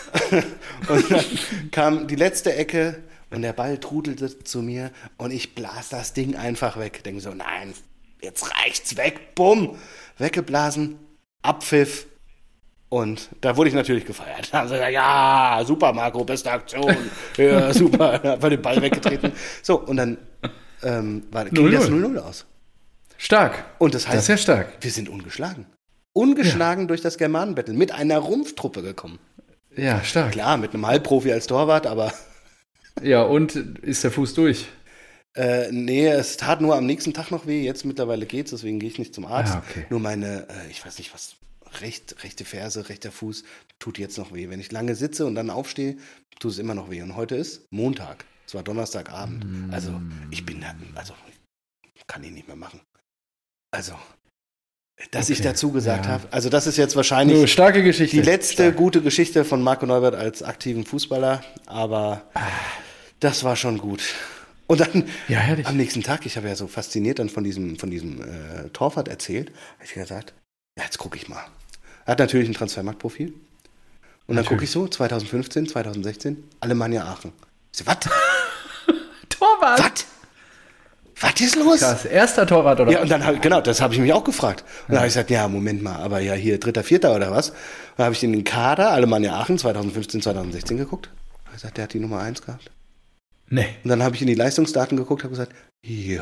Und dann kam die letzte Ecke und der Ball trudelte zu mir und ich blas das Ding einfach weg. Denke so, nein, jetzt reicht's weg. Bumm, weggeblasen, Abpfiff. Und da wurde ich natürlich gefeiert. Da haben sie gesagt, ja, super Marco, beste Aktion. Ja, super, einfach den Ball weggetreten. So, und dann ging das 0-0 aus. Stark. Und das heißt, das ist ja stark. Wir sind ungeschlagen. Ungeschlagen durch das Germanenbattle. Mit einer Rumpftruppe gekommen. Ja, stark. Klar, mit einem Halbprofi als Torwart, aber... Ja, und ist der Fuß durch? Nee, es tat nur am nächsten Tag noch weh. Jetzt mittlerweile geht's, deswegen gehe ich nicht zum Arzt. Ah, okay. Nur meine, ich weiß nicht was, rechte Ferse, rechter Fuß tut jetzt noch weh. Wenn ich lange sitze und dann aufstehe, tut es immer noch weh. Und heute ist Montag. Es war Donnerstagabend. Also ich kann ihn nicht mehr machen. Also, dass ich dazu gesagt habe, also das ist jetzt wahrscheinlich nur starke Geschichte. Die letzte gute Geschichte von Marco Neubert als aktiven Fußballer, aber das war schon gut. Und dann am nächsten Tag, ich habe ja so fasziniert dann von diesem Torwart erzählt, habe ich gesagt, ja, jetzt gucke ich mal. Er hat natürlich ein Transfermarktprofil. Und dann gucke ich so, 2015, 2016, Alemannia Aachen. Ich so, was? Torwart? Was? Was ist los? Krass, erster Torwart oder ja, und dann das habe ich mich auch gefragt. Und dann habe ich gesagt, ja, Moment mal, aber ja hier 3., 4. oder was? Und dann habe ich in den Kader Alemannia Aachen 2015, 2016 geguckt. Ich gesagt, der hat die Nummer 1 gehabt. Nee. Und dann habe ich in die Leistungsdaten geguckt, habe gesagt, ja,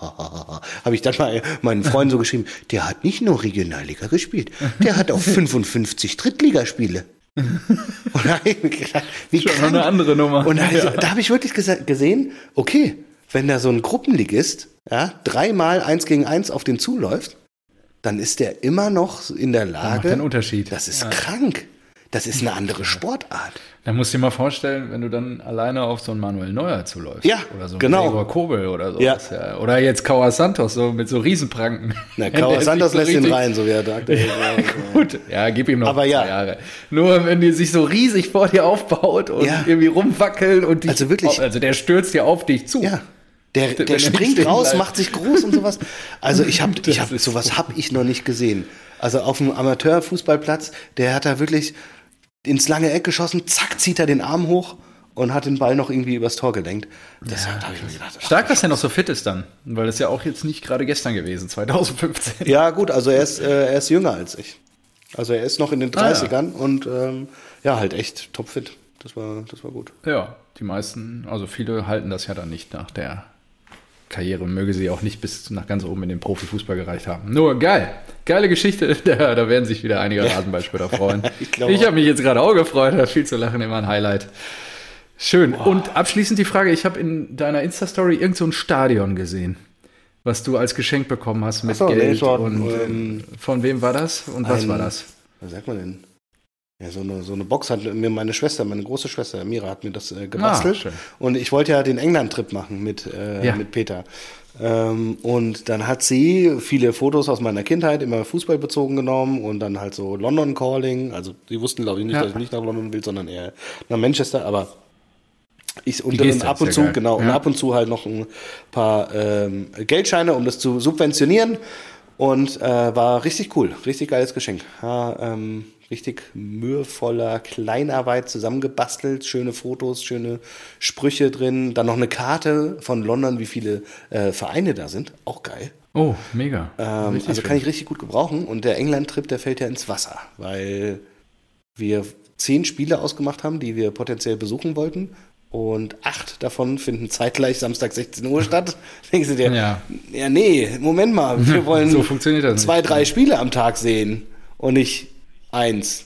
habe ich dann mal meinen Freunden so geschrieben, der hat nicht nur Regionalliga gespielt, der hat auch 55 Drittligaspiele. Und da habe ich mir gedacht, wie schon krank. eine andere Nummer. Und da habe ich wirklich gesehen, okay, wenn da so ein Gruppenligist 3-mal 1 gegen 1 auf den zuläuft, dann ist der immer noch in der Lage. Das macht einen Unterschied. Das ist krank. Das ist eine andere Sportart. Da musst du dir mal vorstellen, wenn du dann alleine auf so einen Manuel Neuer zuläufst. Ja, oder so genau. Gregor Kobel oder so. Ja. Ja. Oder jetzt Kauer Santos, so mit so Riesenpranken. Na, Kauer Santos lässt ihn rein, so wie er da. Gut, ja, gib ihm noch aber 2 Jahre. Nur wenn die sich so riesig vor dir aufbaut und irgendwie rumwackelt und dich, also wirklich, also der stürzt ja auf dich zu. Ja. Der springt raus, macht sich groß und sowas. Also sowas habe ich noch nicht gesehen. Also auf einem Amateurfußballplatz, der hat da wirklich ins lange Eck geschossen, zack, zieht er den Arm hoch und hat den Ball noch irgendwie übers Tor gelenkt. Deshalb habe ich mir gedacht, stark, dass er noch so fit ist dann, weil das ja auch jetzt nicht gerade gestern gewesen, 2015. Ja gut, also er ist jünger als ich. Also er ist noch in den 30ern und halt echt topfit. Das war gut. Ja, die meisten, also viele halten das ja dann nicht nach der Karriere, möge sie auch nicht bis nach ganz oben in den Profifußball gereicht haben. Nur geile Geschichte, da werden sich wieder einige Rasenballspieler freuen. Ich habe mich jetzt gerade auch gefreut, viel zu lachen, immer ein Highlight. Schön. Boah. Und abschließend die Frage, ich habe in deiner Insta-Story irgend so ein Stadion gesehen, was du als Geschenk bekommen hast mit Geld. Und von wem war das und was war das? Was sagt man denn? Ja, so eine Box hat mir meine große Schwester, Mira, hat mir das gebastelt. Und ich wollte ja den England-Trip machen mit Peter. Und dann hat sie viele Fotos aus meiner Kindheit, immer fußballbezogen genommen und dann halt so London Calling. Also sie wussten, glaube ich, nicht, dass ich nicht nach London will, sondern eher nach Manchester, aber und ab und zu, geil. Genau, und ab und zu halt noch ein paar Geldscheine, um das zu subventionieren. Und war richtig cool, richtig geiles Geschenk. Richtig mühevoller Kleinarbeit zusammengebastelt, schöne Fotos, schöne Sprüche drin, dann noch eine Karte von London, wie viele Vereine da sind, auch geil. Oh, mega. Also kann ich richtig gut gebrauchen und der England-Trip, der fällt ja ins Wasser, weil wir 10 Spiele ausgemacht haben, die wir potenziell besuchen wollten und 8 davon finden zeitgleich Samstag 16 Uhr statt. Denkst du dir, ja nee, Moment mal, wir wollen so funktioniert das 2, 3 Spiele am Tag sehen und nicht 1.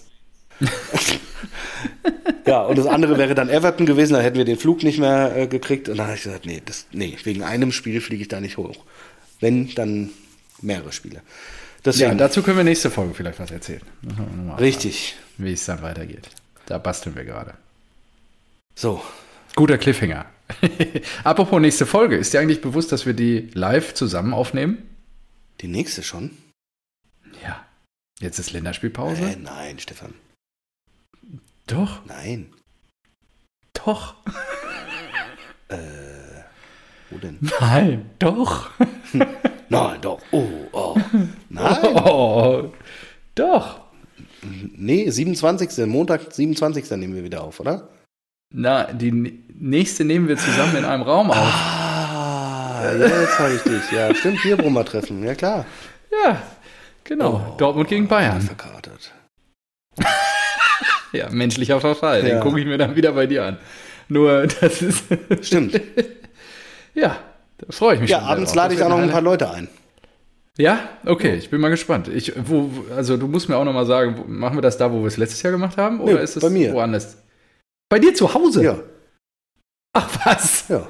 Ja, und das andere wäre dann Everton gewesen, dann hätten wir den Flug nicht mehr gekriegt. Und dann habe ich gesagt, nee, wegen einem Spiel fliege ich da nicht hoch. Wenn, dann mehrere Spiele. Deswegen. Ja, dazu können wir nächste Folge vielleicht was erzählen. Richtig. Wie es dann weitergeht. Da basteln wir gerade. So. Guter Cliffhanger. Apropos nächste Folge. Ist dir eigentlich bewusst, dass wir die live zusammen aufnehmen? Die nächste schon? Ja. Jetzt ist Länderspielpause? Nein, Stefan. Doch. Nein. Doch. Wo denn? Nein, doch. Nein, doch. Oh. Nein. Oh, doch. Nee, 27. Montag, 27. nehmen wir wieder auf, oder? Na, die nächste nehmen wir zusammen in einem Raum auf. Jetzt habe ich dich. Ja, stimmt, Bierbrummer treffen. Ja, klar. Ja, genau. Dortmund gegen Bayern. Verkatert. Ja, menschlicher Verfall. Ja. Den gucke ich mir dann wieder bei dir an. Nur, das ist... Stimmt. Ja, da freue ich mich Ja, schon abends drauf. lade ich auch noch ein paar Leute ein. Ja? Okay, ich bin mal gespannt. Also du musst mir auch noch mal sagen, machen wir das da, wo wir es letztes Jahr gemacht haben? Oder ist es bei mir. woanders? Bei dir zu Hause? Ja. Ach was? Ja.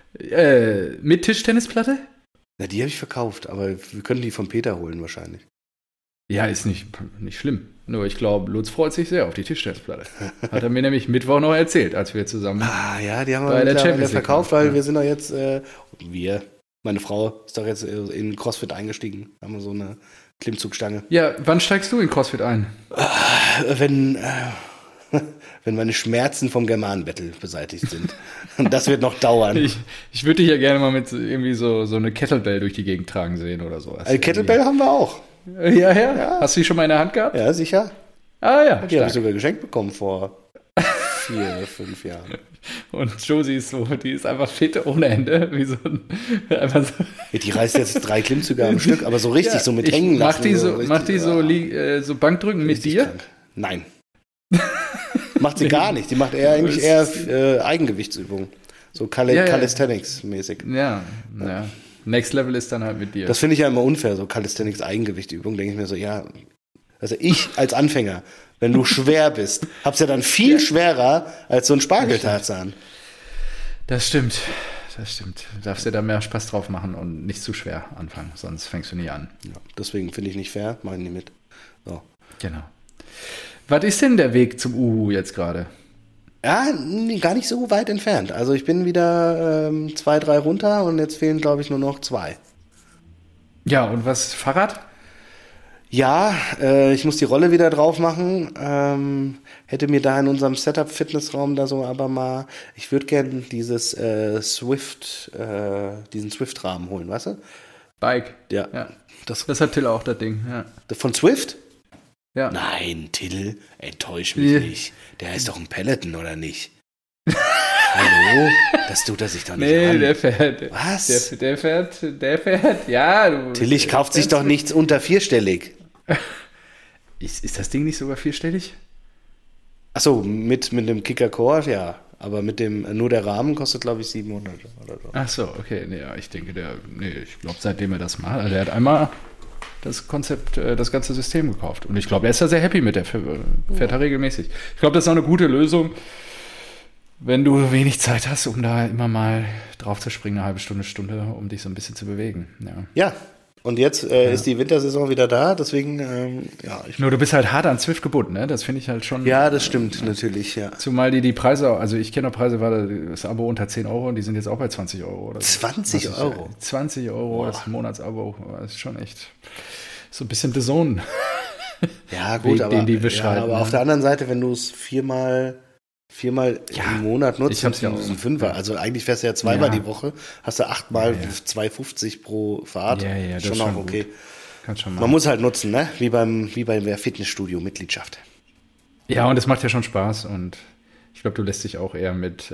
Mit Tischtennisplatte? Na, die habe ich verkauft, aber wir können die von Peter holen wahrscheinlich. Ja, ist nicht schlimm. Nur ich glaube, Lutz freut sich sehr auf die Tischtennisplatte. Hat er mir nämlich Mittwoch noch erzählt, als wir zusammen Ja, die haben bei wir der mittlerweile Champions League verkauft, gemacht, weil ja. wir sind doch jetzt, meine Frau ist doch jetzt in CrossFit eingestiegen. Haben wir so eine Klimmzugstange. Ja, wann steigst du in CrossFit ein? Wenn meine Schmerzen vom Germanenbattle beseitigt sind. Und das wird noch dauern. Ich würde dich ja gerne mal mit irgendwie so eine Kettlebell durch die Gegend tragen sehen oder sowas. Kettlebell haben wir auch. Ja. Hast du die schon mal in der Hand gehabt? Ja, sicher. Ah ja, Die habe stark. ich sogar geschenkt bekommen vor 4-5 Jahren. Und Josie ist so, die ist einfach fit ohne Ende. Wie so einfach so. Ja, die reißt jetzt 3 Klimmzüge am Stück, aber so richtig, so mit hängen lassen. Mach die so Bankdrücken mit dir? Krank. Nein. Macht sie gar nicht. Die macht eigentlich eher Eigengewichtsübungen. So Calisthenics-mäßig. Ja. Next Level ist dann halt mit dir. Das finde ich ja immer unfair, so Calisthenics-Eigengewichtübungen. Denke ich mir so, ja, also ich als Anfänger, wenn du schwer bist, hab's ja dann viel schwerer als so ein Spargeltarzan. Das stimmt. Du darfst dir da mehr Spaß drauf machen und nicht zu schwer anfangen, sonst fängst du nie an. Ja, deswegen finde ich nicht fair, mache ich nicht mit. So. Genau. Was ist denn der Weg zum Uhu jetzt gerade? Ja, gar nicht so weit entfernt. Also ich bin wieder 2, 3 runter und jetzt fehlen, glaube ich, nur noch 2. Ja, und was, Fahrrad? Ja, ich muss die Rolle wieder drauf machen. Hätte mir da in unserem Setup-Fitnessraum da so aber mal, ich würde gerne dieses diesen Swift-Rahmen holen, weißt du? Bike. Ja. Das hat Till auch, das Ding. Ja. Von Swift? Ja. Nein, Till, enttäusch mich nicht. Der ist doch ein Peloton, oder nicht? Hallo? Das tut er sich doch nicht an. Der fährt. Was? Der fährt. Ja. Tillich kauft sich doch nichts unter 4-stellig. Ist das Ding nicht sogar 4-stellig? Achso, mit dem Kicker Core, ja. Aber mit dem, nur der Rahmen kostet, glaube ich, 700 oder so. Ach so, okay. Nee, ich denke, ich glaube, seitdem er das macht, der hat einmal das Konzept, das ganze System gekauft. Und ich glaube, er ist da sehr happy mit, der fährt da regelmäßig. Ich glaube, das ist auch eine gute Lösung, wenn du wenig Zeit hast, um da immer mal drauf zu springen, eine halbe Stunde, um dich so ein bisschen zu bewegen. Ja, und jetzt ist die Wintersaison wieder da, deswegen, Nur du bist halt hart an Zwift gebunden, ne? Das finde ich halt schon. Ja, das stimmt natürlich, ja. Zumal die Preise, also ich kenne noch Preise, war das Abo unter 10 Euro und die sind jetzt auch bei 20 Euro. Oder so. 20 Euro? 20 Euro, das Monatsabo, das ist schon echt so ein bisschen The Zone. Ja, gut, aber auf der anderen Seite, wenn du es viermal im Monat nutzt, ich hab's ja auch um 5er, also eigentlich fährst du ja zweimal die Woche, hast du 8-mal 2,50 pro Fahrt, das schon ist auch schon okay. Gut. Kannst schon Man muss halt nutzen, ne? Wie bei der Fitnessstudio-Mitgliedschaft. Ja, und es macht ja schon Spaß und ich glaube, du lässt dich auch eher mit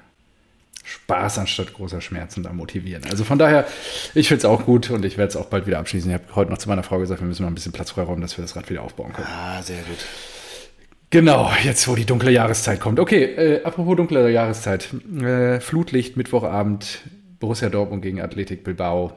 Spaß anstatt großer Schmerzen da motivieren. Also von daher, ich finde es auch gut und ich werde es auch bald wieder abschließen. Ich habe heute noch zu meiner Frau gesagt, wir müssen mal ein bisschen Platz freiräumen, dass wir das Rad wieder aufbauen können. Ah, sehr gut. Genau, jetzt wo die dunkle Jahreszeit kommt. Okay, apropos dunkle Jahreszeit. Flutlicht, Mittwochabend, Borussia Dortmund gegen Athletic Bilbao.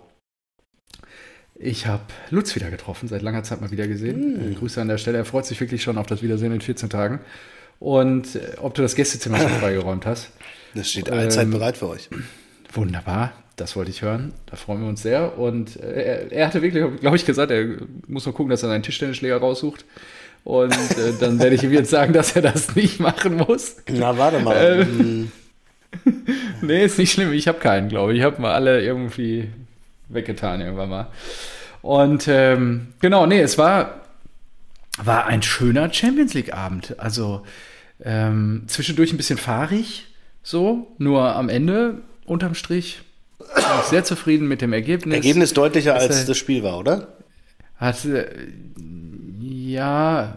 Ich habe Lutz wieder getroffen, seit langer Zeit mal wieder gesehen. Grüße an der Stelle. Er freut sich wirklich schon auf das Wiedersehen in 14 Tagen. Und ob du das Gästezimmer schon freigeräumt hast. Das steht allzeit bereit für euch. Wunderbar, das wollte ich hören. Da freuen wir uns sehr. Und er hatte wirklich, glaube ich, gesagt, er muss noch gucken, dass er seinen Tischtennisschläger raussucht. Und dann werde ich ihm jetzt sagen, dass er das nicht machen muss. Na, warte mal. Nee, ist nicht schlimm. Ich habe keinen, glaube ich. Ich habe mal alle irgendwie weggetan irgendwann mal. Und genau, nee, es war ein schöner Champions-League-Abend. Also zwischendurch ein bisschen fahrig, so. Nur am Ende, unterm Strich, bin ich sehr zufrieden mit dem Ergebnis. Ergebnis deutlicher, als das Spiel war, oder? Ja.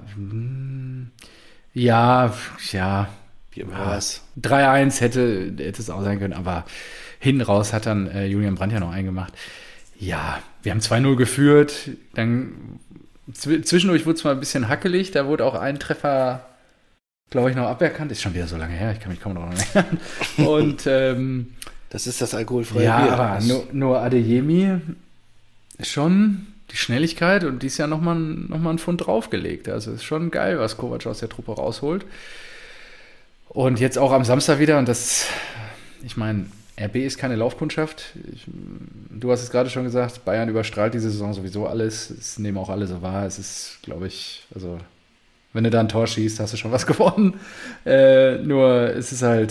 Was? 3-1 hätte es auch sein können, aber hinten raus hat dann Julian Brandt ja noch eingemacht. Ja, wir haben 2-0 geführt, dann zwischendurch wurde es mal ein bisschen hackelig, da wurde auch ein Treffer, glaube ich, noch aberkannt. Ist schon wieder so lange her, ich kann mich kaum noch erinnern. Und das ist das alkoholfreie ja, Bier. aber nur Adeyemi schon die Schnelligkeit und dies Jahr nochmal einen Pfund draufgelegt. Also ist schon geil, was Kovac aus der Truppe rausholt. Und jetzt auch am Samstag wieder, und ich meine, RB ist keine Laufkundschaft. Du hast es gerade schon gesagt, Bayern überstrahlt diese Saison sowieso alles. Es nehmen auch alle so wahr. Es ist, glaube ich, also wenn du da ein Tor schießt, hast du schon was gewonnen. Nur es ist halt,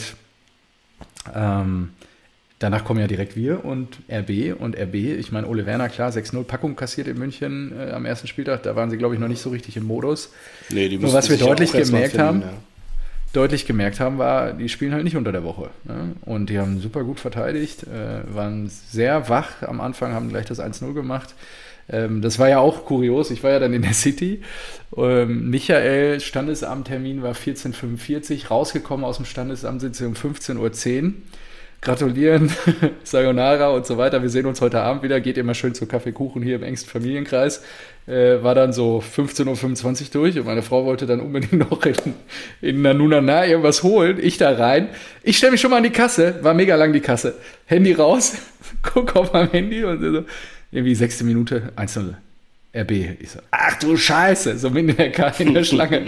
danach kommen ja direkt wir und RB. Ich meine, Ole Werner, klar, 6-0 Packung kassiert in München am ersten Spieltag. Da waren sie, glaube ich, noch nicht so richtig im Modus. Nee, die Nur was wir deutlich gemerkt haben, war, die spielen halt nicht unter der Woche. Ne? Und die haben super gut verteidigt, waren sehr wach am Anfang, haben gleich das 1-0 gemacht. Das war ja auch kurios, ich war ja dann in der City. Michael, Standesamttermin war 14:45, rausgekommen aus dem Standesamt sind sie um 15:10 Uhr. Gratulieren, Sayonara und so weiter. Wir sehen uns heute Abend wieder. Geht immer schön zu Kaffeekuchen hier im engsten Familienkreis. War dann so 15:25 Uhr durch und meine Frau wollte dann unbedingt noch in Nanunana irgendwas holen. Ich da rein. Ich stelle mich schon mal an die Kasse. War mega lang die Kasse. Handy raus, guck auf mein Handy und so. Irgendwie 6. Minute, 1-0. RB. Ich so, ach du Scheiße, so mitten in der Schlange.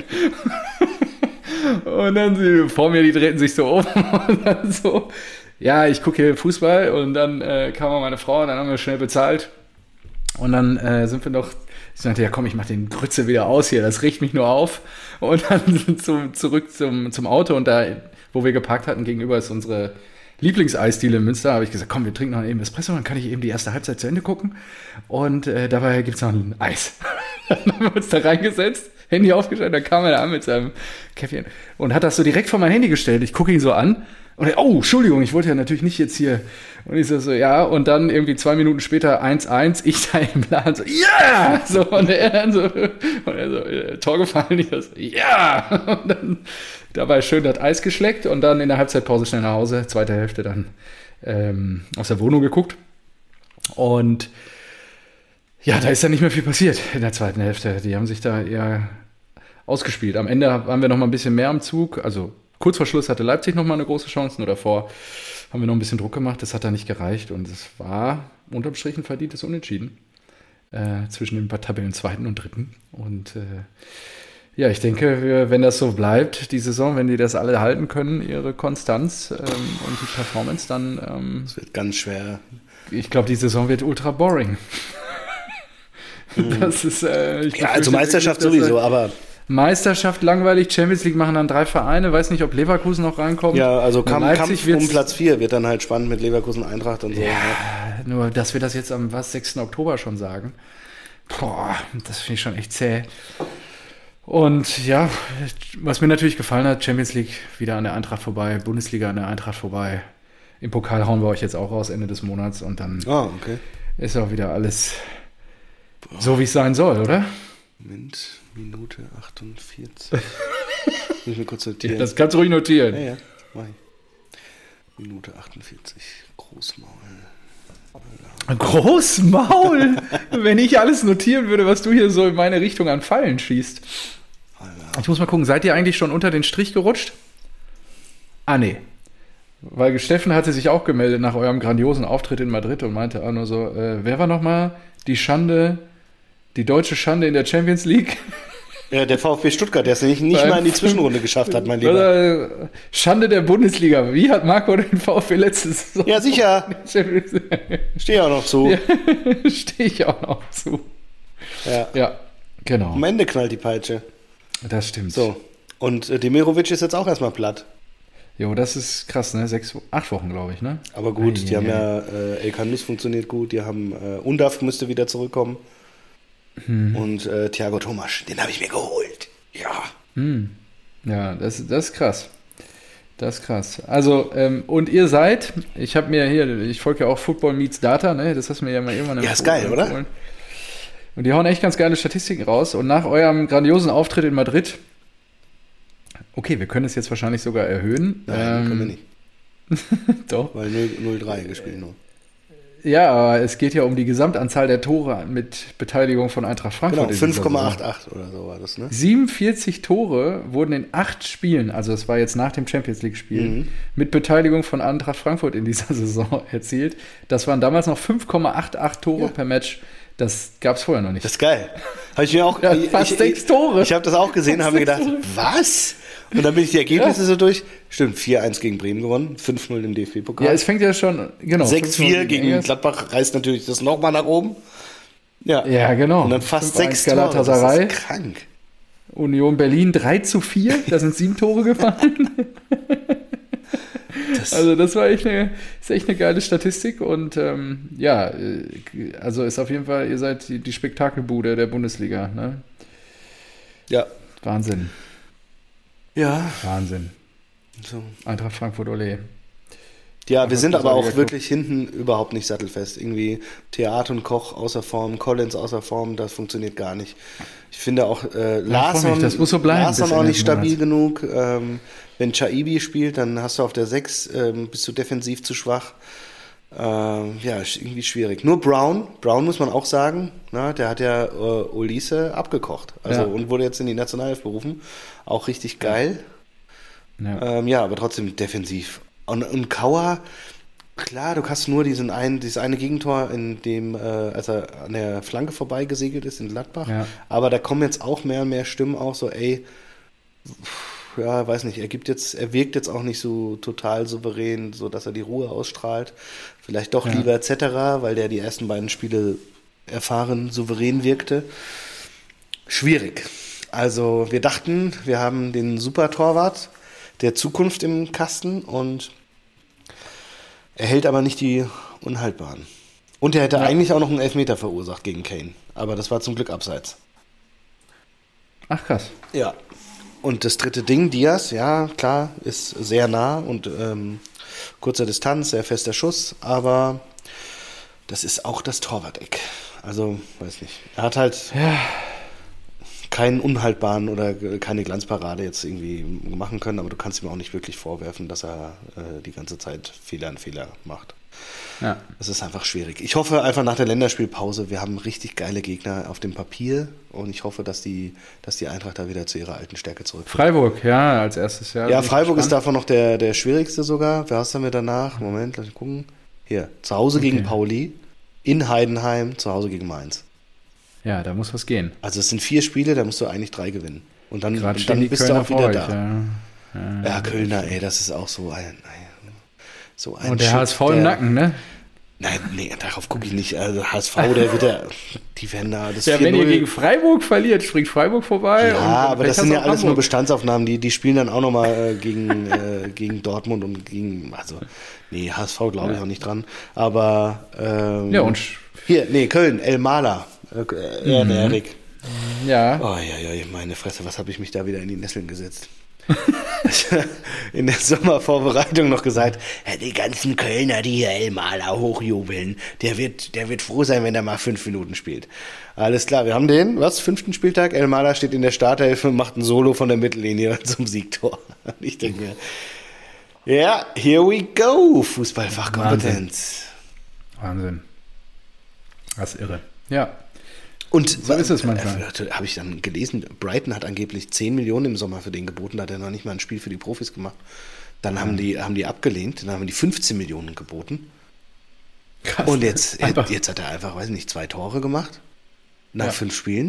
Und dann vor mir, die drehten sich so um und dann so, ja, ich gucke hier Fußball und dann kam auch meine Frau und dann haben wir schnell bezahlt und dann sind wir noch, ich sagte, ja komm, ich mach den Grütze wieder aus hier, das riecht mich nur auf und dann zurück zum Auto und da, wo wir geparkt hatten, gegenüber ist unsere Lieblingseisdiele in Münster, habe ich gesagt, komm, wir trinken noch eben Espresso, dann kann ich eben die erste Halbzeit zu Ende gucken und dabei gibt es noch ein Eis. Dann haben wir uns da reingesetzt, Handy aufgestellt, dann kam er da an mit seinem Käffchen und hat das so direkt vor mein Handy gestellt. Ich gucke ihn so an und er, oh, Entschuldigung, ich wollte ja natürlich nicht jetzt hier. Und ich so, ja, und dann irgendwie 2 Minuten später 1-1, ich da im Laden so, ja! Yeah! So, und er so, Tor gefallen, ich so, ja! Yeah! Und dann dabei schön das Eis geschleckt und dann in der Halbzeitpause schnell nach Hause, zweite Hälfte dann aus der Wohnung geguckt. Und ja, da ist ja nicht mehr viel passiert in der zweiten Hälfte. Die haben sich da eher ausgespielt. Am Ende waren wir noch mal ein bisschen mehr am Zug. Also kurz vor Schluss hatte Leipzig noch mal eine große Chance. Nur davor haben wir noch ein bisschen Druck gemacht. Das hat da nicht gereicht. Und es war unterm Strich ein verdientes Unentschieden zwischen den Tabellenzweiten und Dritten. Und ja, ich denke, wenn das so bleibt, die Saison, wenn die das alle halten können, ihre Konstanz und die Performance, dann es wird ganz schwer. Ich glaube, die Saison wird ultra boring. Das ist, ja, also Meisterschaft sowieso, aber Meisterschaft langweilig, Champions League machen dann 3 Vereine, weiß nicht, ob Leverkusen noch reinkommt. Ja, also Kampf um Platz 4 wird dann halt spannend mit Leverkusen, Eintracht und so. Ja, nur, dass wir das jetzt am 6. Oktober schon sagen. Boah, das finde ich schon echt zäh. Und ja, was mir natürlich gefallen hat, Champions League wieder an der Eintracht vorbei, Bundesliga an der Eintracht vorbei. Im Pokal hauen wir euch jetzt auch raus Ende des Monats und dann ist auch wieder alles so, wie es sein soll, oder? Moment, Minute 48. Muss ich mir kurz notieren. Ja, das kannst du ruhig notieren. Ja, mach ich. Minute 48, Großmaul. Großmaul! Wenn ich alles notieren würde, was du hier so in meine Richtung an Pfeilen schießt. Alter. Ich muss mal gucken, seid ihr eigentlich schon unter den Strich gerutscht? Ah, nee. Weil Steffen hatte sich auch gemeldet nach eurem grandiosen Auftritt in Madrid und meinte auch nur so, wer war nochmal die deutsche Schande in der Champions League? Ja, der VfB Stuttgart, der es nicht mal in die Zwischenrunde geschafft hat, mein Lieber. Schande der Bundesliga. Wie hat Marco den VfB letztes Saison? Ja, sicher. Stehe auch noch zu. Ja, stehe ich auch noch zu. Ja, genau. Am Ende knallt die Peitsche. Das stimmt. So. Und Demirovic ist jetzt auch erstmal platt. Jo, das ist krass, ne? 8 Wochen, glaube ich, ne? Aber gut, die haben ja, El Kandus funktioniert gut, die haben, Undav müsste wieder zurückkommen. Und Thiago Tomasch, den habe ich mir geholt. Ja. Ja, das ist krass. Das ist krass. Also, und ihr seid, ich folge ja auch Football Meets Data, ne? Das hast du mir ja mal irgendwann Ja, ist geil, oder? Und die hauen echt ganz geile Statistiken raus. Und nach eurem grandiosen Auftritt in Madrid, okay, wir können es jetzt wahrscheinlich sogar erhöhen. Nein, können wir nicht. Doch. Weil 0-3 gespielt nur. Ja, aber es geht ja um die Gesamtanzahl der Tore mit Beteiligung von Eintracht Frankfurt. Genau, 5,88 oder so war das, ne? 47 Tore wurden in 8 Spielen, also das war jetzt nach dem Champions League-Spiel, mit Beteiligung von Eintracht Frankfurt in dieser Saison erzielt. Das waren damals noch 5,88 Tore per Match. Das gab es vorher noch nicht. Das ist geil. Habe ich mir auch... Ja, fast 6 Tore. Ich habe das auch gesehen, habe mir gedacht, was? Und dann bin ich die Ergebnisse so durch. Stimmt, 4-1 gegen Bremen gewonnen, 5-0 im DFB-Pokal. Ja, es fängt ja schon, genau. 6-4 gegen Gladbach reißt natürlich das nochmal nach oben. Ja, genau. Und dann fast 6 Tore. Galatasaray. Das ist krank. Union Berlin 3-4, da sind 7 Tore gefallen. Also das war ist echt eine geile Statistik und also ist auf jeden Fall, ihr seid die Spektakelbude der Bundesliga, ne? Ja. Wahnsinn. Ja. Wahnsinn. So. Eintracht Frankfurt, ole. Ja, wir sind aber auch wirklich hinten überhaupt nicht sattelfest. Irgendwie Theater und Koch außer Form, Collins außer Form, das funktioniert gar nicht. Ich finde auch Larsson, das muss so bleiben, Larsson auch nicht stabil genug. Wenn Chaibi spielt, dann hast du auf der 6, bist du defensiv zu schwach. Ist irgendwie schwierig. Nur Brown muss man auch sagen, der hat ja Olise abgekocht. Und wurde jetzt in die Nationalelf berufen. Auch richtig geil. Ja, aber trotzdem defensiv. Und Kauer, klar, du hast nur dieses eine Gegentor, in dem, als er an der Flanke vorbei gesegelt ist in Gladbach. Ja. Aber da kommen jetzt auch mehr und mehr Stimmen auch so, weiß nicht, er wirkt jetzt auch nicht so total souverän, so dass er die Ruhe ausstrahlt. Vielleicht doch lieber etc., weil der die ersten beiden Spiele erfahren souverän wirkte. Schwierig. Also wir dachten, wir haben den Super-Torwart der Zukunft im Kasten und er hält aber nicht die Unhaltbaren. Und er hätte eigentlich auch noch einen Elfmeter verursacht gegen Kane. Aber das war zum Glück abseits. Ach krass. Ja. Und das dritte Ding, Diaz, ja klar, ist sehr nah und kurzer Distanz, sehr fester Schuss, aber das ist auch das Torwart-Eck. Also, weiß nicht. Er hat halt keinen unhaltbaren oder keine Glanzparade jetzt irgendwie machen können, aber du kannst ihm auch nicht wirklich vorwerfen, dass er die ganze Zeit Fehler macht. Ja. Das ist einfach schwierig. Ich hoffe einfach nach der Länderspielpause, wir haben richtig geile Gegner auf dem Papier und ich hoffe, dass die Eintracht da wieder zu ihrer alten Stärke zurückkommt. Freiburg, als erstes Jahr. Ja, Freiburg ist davon noch der schwierigste sogar. Wer hast du mir danach? Moment, lass mich gucken. Hier, zu Hause gegen Pauli, in Heidenheim, zu Hause gegen Mainz. Ja, da muss was gehen. Also es sind 4 Spiele, da musst du eigentlich 3 gewinnen. Und dann bist Kölner du auch wieder da. Ja, Kölner, das ist auch so ein und der HSV im Nacken, ne? Nein, darauf gucke ich nicht. Also HSV, die werden da das 4-0. Wenn ihr gegen Freiburg verliert, springt Freiburg vorbei. Ja, aber das sind ja alles nur Bestandsaufnahmen. Die spielen dann auch nochmal gegen Dortmund und HSV glaube ich auch nicht dran. Aber Köln, El Mala, Erik. Ja. Oh ja, meine Fresse, was habe ich mich da wieder in die Nesseln gesetzt? In der Sommervorbereitung noch gesagt, die ganzen Kölner, die hier El Mala hochjubeln, der wird froh sein, wenn er mal 5 Minuten spielt. Alles klar, wir haben den, 5. Spieltag, El Mala steht in der Startelf und macht ein Solo von der Mittellinie zum Siegtor. Ich denke mir, here we go, Fußballfachkompetenz. Wahnsinn. Das ist irre. Ja. Und so ist es manchmal. Habe ich dann gelesen, Brighton hat angeblich 10 Millionen im Sommer für den geboten, da hat er noch nicht mal ein Spiel für die Profis gemacht. Dann haben die abgelehnt, dann haben die 15 Millionen geboten. Krass. Und jetzt hat er einfach, 2 Tore gemacht nach 5 Spielen.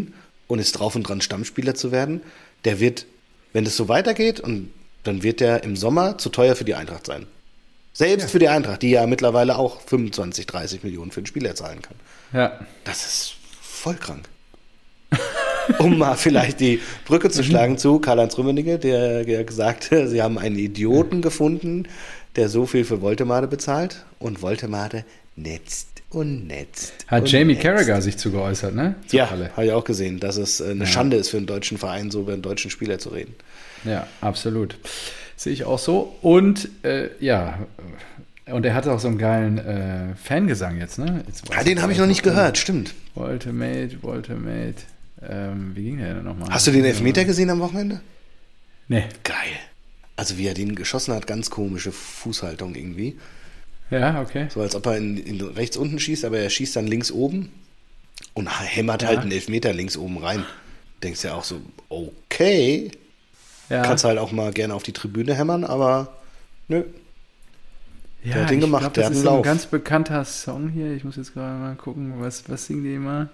und ist drauf und dran, Stammspieler zu werden, der wird, wenn es so weitergeht, und dann wird der im Sommer zu teuer für die Eintracht sein. Selbst für die Eintracht, die ja mittlerweile auch 25, 30 Millionen für den Spieler zahlen kann. Ja. Das ist voll krank. Um mal vielleicht die Brücke zu schlagen zu Karl-Heinz Rummenigge, der gesagt hat, sie haben einen Idioten gefunden, der so viel für Woltemade bezahlt, und Woltemade netzt und netzt. Hat Jamie Carragher sich zu geäußert, ne? Ja, habe ich auch gesehen, dass es eine Schande ist für einen deutschen Verein, so über einen deutschen Spieler zu reden. Ja, absolut. Sehe ich auch so. Und und er hat auch so einen geilen Fangesang jetzt, ne? Den habe ich noch nicht gehört, stimmt. Woltemade. Wie ging der denn nochmal? Hast du den Elfmeter gesehen am Wochenende? Nee. Geil. Also wie er den geschossen hat, ganz komische Fußhaltung irgendwie. Ja, okay. So als ob er in rechts unten schießt, aber er schießt dann links oben und hämmert halt einen Elfmeter links oben rein. Denkst ja auch so, okay. Ja. Kannst halt auch mal gerne auf die Tribüne hämmern, aber nö. Ja, der hat den gemacht, der hat einen Lauf. Das ist ein ganz bekannter Song hier. Ich muss jetzt gerade mal gucken, was singen die immer?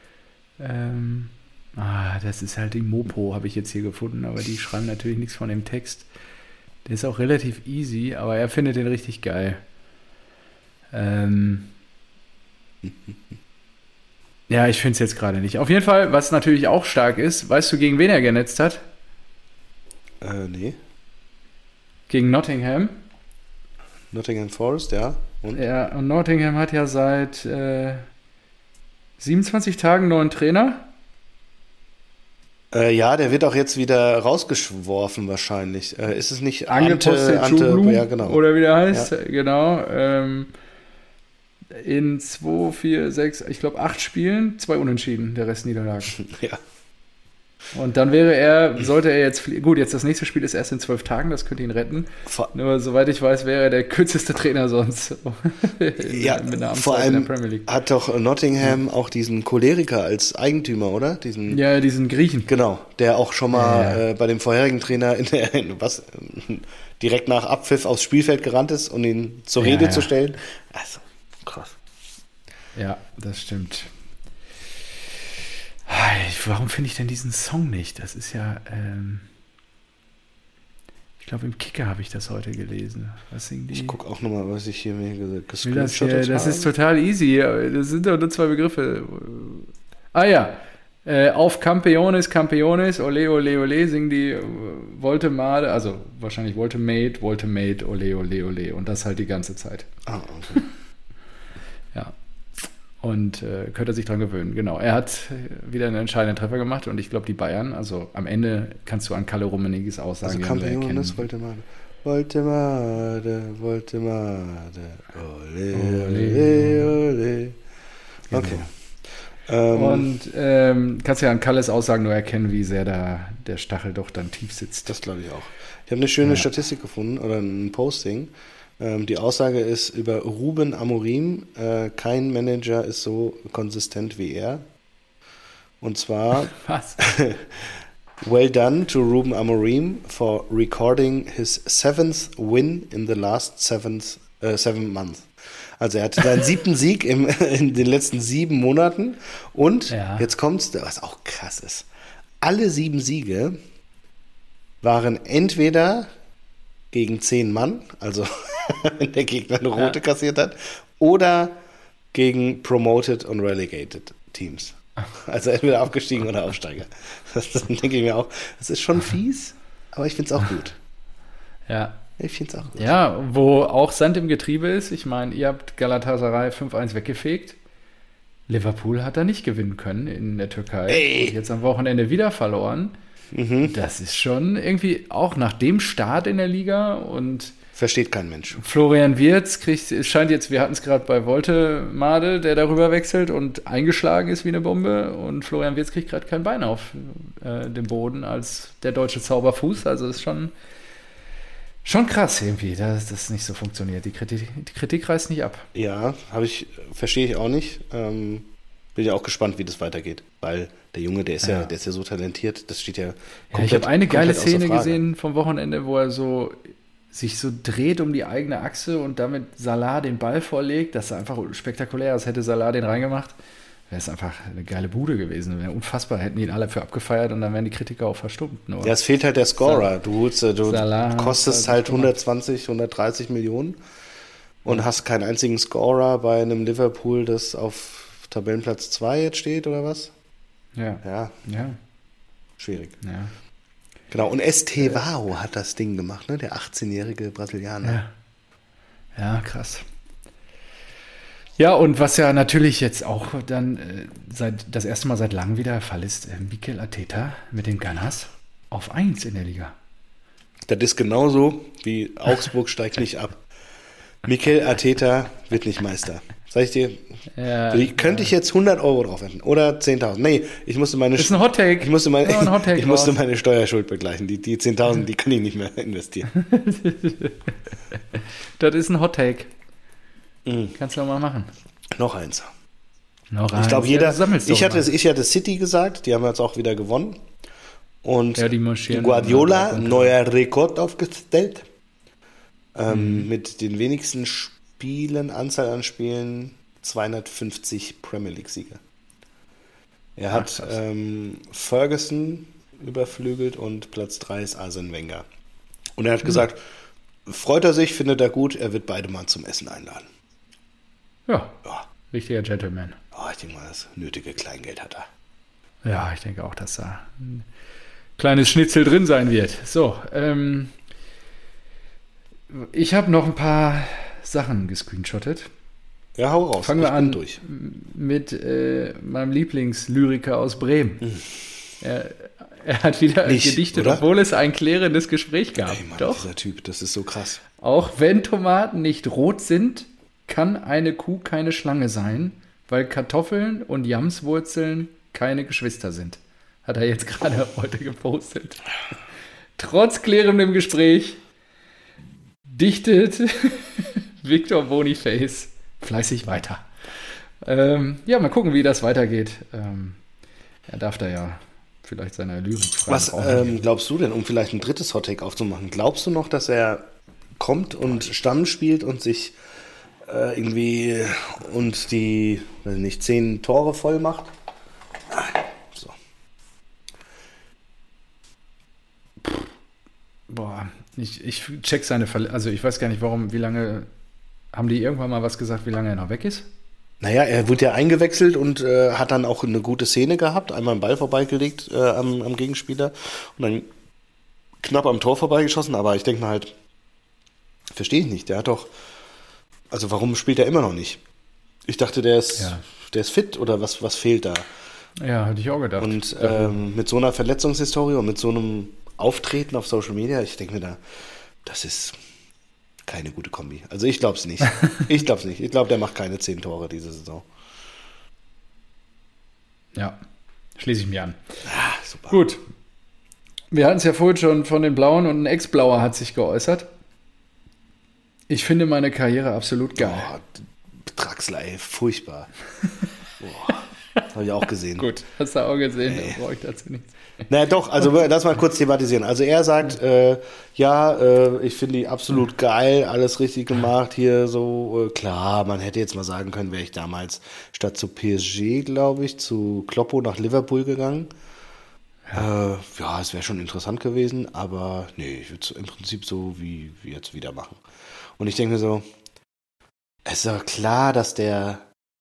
Das ist halt die Mopo, habe ich jetzt hier gefunden, aber die schreiben natürlich nichts von dem Text. Der ist auch relativ easy, aber er findet den richtig geil. Ja, ich finde es jetzt gerade nicht. Auf jeden Fall, was natürlich auch stark ist, weißt du, gegen wen er genetzt hat? Nee. Gegen Nottingham. Nottingham Forest, ja. Ja, und Nottingham hat ja seit 27 Tagen neuen Trainer. Ja, der wird auch jetzt wieder rausgeworfen wahrscheinlich. Ist es nicht Ante, ja, genau. Oder wie der heißt, ja. Genau. In 2, 4, 6, ich glaube 8 Spielen, 2 Unentschieden, der Rest Niederlagen. Ja. Und dann sollte er jetzt gut, jetzt das nächste Spiel ist erst in 12 Tagen, das könnte ihn retten. Nur soweit ich weiß, wäre er der kürzeste Trainer sonst. Ja, vor allem in der Premier League. Hat doch Nottingham auch diesen Choleriker als Eigentümer, oder? Diesen Griechen. Genau, der auch schon mal bei dem vorherigen Trainer direkt nach Abpfiff aufs Spielfeld gerannt ist, um ihn zur Rede zu stellen. Also, krass. Ja, das stimmt. Warum finde ich denn diesen Song nicht? Das ist ja, ich glaube im Kicker habe ich das heute gelesen. Was singen die? Ich gucke auch nochmal, was ich hier mir gescreenshottet habe. Das ist total easy. Das sind doch nur 2 Begriffe. Auf Campeones, ole, ole, ole, singen die Woltemade, also wahrscheinlich Woltemade, ole, ole, ole. Und das halt die ganze Zeit. Ah, okay. Ja. Und könnte er sich dran gewöhnen, genau. Er hat wieder einen entscheidenden Treffer gemacht und ich glaube, die Bayern, also am Ende kannst du an Kalle Rummenigges Aussagen also Campeones, Woltemade, ole, ole. Okay. Und kannst ja an Kalles Aussagen nur erkennen, wie sehr da der Stachel doch dann tief sitzt. Das glaube ich auch. Ich habe eine schöne Statistik gefunden oder ein Posting. Die Aussage ist über Ruben Amorim, kein Manager ist so konsistent wie er. Und zwar, was? Well done to Ruben Amorim for recording his 7th win in the last 7 months. Also er hatte seinen 7. Sieg in den letzten 7 Monaten und jetzt kommt's, was auch krass ist, alle 7 Siege waren entweder gegen 10 Mann, also wenn der Gegner eine rote kassiert hat, oder gegen Promoted und Relegated Teams. Also entweder aufgestiegen oder Aufsteiger. Das denke ich mir auch. Das ist schon fies, aber ich finde es auch gut. Ja. Ich finde es auch gut. Ja, wo auch Sand im Getriebe ist. Ich meine, ihr habt Galatasaray 5-1 weggefegt. Liverpool hat da nicht gewinnen können in der Türkei. Und jetzt am Wochenende wieder verloren. Mhm. Das ist schon irgendwie auch nach dem Start in der Liga und versteht kein Mensch. Florian Wirtz scheint jetzt, wir hatten es gerade bei Woltemade, der darüber wechselt und eingeschlagen ist wie eine Bombe und Florian Wirtz kriegt gerade kein Bein auf dem Boden als der deutsche Zauberfuß. Also ist schon krass irgendwie, dass das nicht so funktioniert. Die Kritik reißt nicht ab. Ja, verstehe ich auch nicht. Bin ja auch gespannt, wie das weitergeht, weil der Junge, der ist ja so talentiert, das steht ja komplett. Ich habe eine geile Szene gesehen vom Wochenende, wo er sich so dreht um die eigene Achse und damit Salah den Ball vorlegt. Das ist einfach spektakulär, als hätte Salah den reingemacht. wäre es einfach eine geile Bude gewesen. Wäre unfassbar, hätten ihn alle für abgefeiert und dann wären die Kritiker auch verstummt. Nur ja, es fehlt halt der Scorer. Du Salah kostest halt 120, 130 Millionen und hast keinen einzigen Scorer bei einem Liverpool, das auf Tabellenplatz 2 jetzt steht, oder was? Ja. Ja. Schwierig. Ja. Genau, und Estevao hat das Ding gemacht, ne? Der 18-jährige Brasilianer. Ja, krass. Ja, und was ja natürlich jetzt auch dann das erste Mal seit langem wieder der Fall ist, Mikel Arteta mit den Gunners auf 1 in der Liga. Das ist genauso wie Augsburg steigt nicht ab. Mikel Arteta wird nicht Meister. Sag ich dir, könnte ich jetzt 100 Euro drauf wenden oder 10.000. Nee, ich musste meine ist ein Hot-Take. Ich musste meine Steuerschuld begleichen. Die 10.000, die kann ich nicht mehr investieren. Das ist ein Hot-Take. Kannst du mal machen. Noch eins. Ich glaube, ich hatte City gesagt, die haben jetzt auch wieder gewonnen. Und die marschieren. Guardiola, neuer Rekord aufgestellt. Mit den wenigsten Anzahl an Spielen, 250 Premier League-Siege. Er hat Ferguson überflügelt und Platz 3 ist Arsene Wenger. Und er hat gesagt, freut er sich, findet er gut, er wird beide mal zum Essen einladen. Ja. Richtiger Gentleman. Ich denke mal, das nötige Kleingeld hat er. Ja, ich denke auch, dass da ein kleines Schnitzel drin sein wird. So, ich habe noch ein paar Sachen gescreenshottet. Ja, hau raus. Fangen wir an mit meinem Lieblingslyriker aus Bremen. Er hat wieder gedichtet, oder? Obwohl es ein klärendes Gespräch gab. Ey Mann, dieser Typ, das ist so krass. Auch wenn Tomaten nicht rot sind, kann eine Kuh keine Schlange sein, weil Kartoffeln und Jamswurzeln keine Geschwister sind. Hat er jetzt gerade heute gepostet. Trotz klärendem Gespräch dichtet Victor Boniface fleißig weiter. Mal gucken, wie das weitergeht. Er darf da ja vielleicht seine Lyrik fragen. Was glaubst du denn, um vielleicht ein drittes Hottake aufzumachen? Glaubst du noch, dass er kommt und Stamm spielt und sich irgendwie und die 10 Tore voll macht? So. Boah, ich check seine also ich weiß gar nicht, wie lange, haben die irgendwann mal was gesagt, wie lange er noch weg ist? Naja, er wurde ja eingewechselt und hat dann auch eine gute Szene gehabt, einmal einen Ball vorbeigelegt am Gegenspieler und dann knapp am Tor vorbeigeschossen, aber ich denke mal halt, verstehe ich nicht, der hat doch, also warum spielt er immer noch nicht? Ich dachte, der ist fit oder was fehlt da? Ja, hatte ich auch gedacht. Und mit so einer Verletzungshistorie und mit so einem Auftreten auf Social Media, ich denke mir das ist keine gute Kombi. Also ich glaube es nicht. Ich glaube, der macht keine 10 Tore diese Saison. Ja, schließe ich mir an. Super. Gut. Wir hatten es ja vorhin schon von den Blauen und ein Ex-Blauer hat sich geäußert. Ich finde meine Karriere absolut geil. Draxler, ey, furchtbar. Habe ich auch gesehen. Gut, hast du auch gesehen, da brauche ich dazu nichts. Naja, doch, also lass mal kurz thematisieren. Also er sagt, ich finde die absolut geil, alles richtig gemacht hier so. Klar, man hätte jetzt mal sagen können, wäre ich damals statt zu PSG, glaube ich, zu Kloppo nach Liverpool gegangen. Es wäre schon interessant gewesen, aber nee, ich würde es im Prinzip so wie jetzt wieder machen. Und ich denke mir so, es ist doch klar, dass er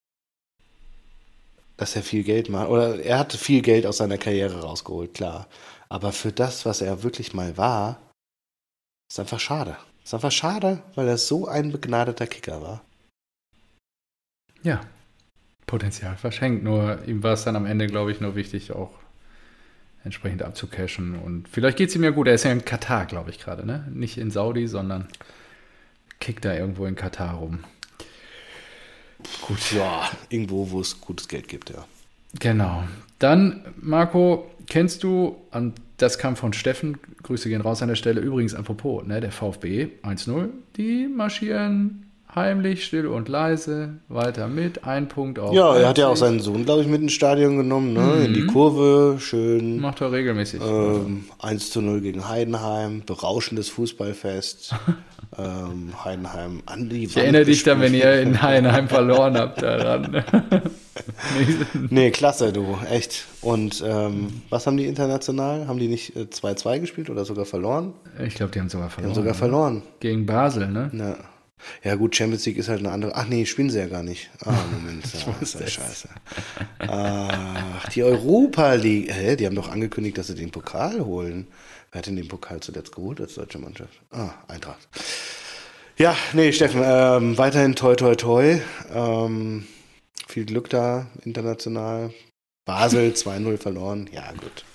viel Geld macht, oder er hat viel Geld aus seiner Karriere rausgeholt, klar. Aber für das, was er wirklich mal war, ist einfach schade. Ist einfach schade, weil er so ein begnadeter Kicker war. Ja, Potenzial verschenkt. Nur ihm war es dann am Ende, glaube ich, nur wichtig, auch entsprechend abzucashen. Und vielleicht geht es ihm ja gut. Er ist ja in Katar, glaube ich, gerade, ne? Nicht in Saudi, sondern kickt da irgendwo in Katar rum. Gut, ja, irgendwo, wo es gutes Geld gibt, ja. Genau. Dann, Marco, kennst du, das kam von Steffen, Grüße gehen raus an der Stelle, übrigens apropos, ne, der VfB 1-0, die marschieren heimlich, still und leise, weiter mit, ein Punkt auf. Ja, er hat ja auch seinen Sohn, glaube ich, mit ins Stadion genommen, ne? In die Kurve, schön. Macht er regelmäßig. 1-0 gegen Heidenheim, berauschendes Fußballfest. Heidenheim an die Ich erinnere dich dann, wenn ihr in Heidenheim verloren habt, daran. Nee, klasse, du, echt. Und was haben die international? Haben die nicht 2-2 gespielt oder sogar verloren? Ich glaube, die haben sogar verloren. Die haben sogar verloren. Gegen Basel, ne? Ja gut, Champions League ist halt eine andere. Ach nee, spielen sie ja gar nicht. Moment, das ist ja scheiße. Ach, die Europa League. Die haben doch angekündigt, dass sie den Pokal holen. Wer hat denn den Pokal zuletzt geholt als deutsche Mannschaft? Eintracht. Ja, nee, Steffen, weiterhin toi toi toi. Viel Glück da, international. Basel 2-0 verloren. Ja, gut.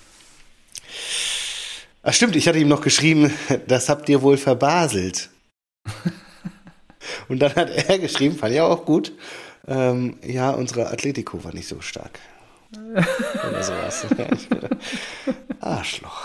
Ach stimmt, ich hatte ihm noch geschrieben, das habt ihr wohl verbaselt. Und dann hat er geschrieben, fand ich auch gut, ja, unsere Atletico war nicht so stark. Oder sowas. Arschloch.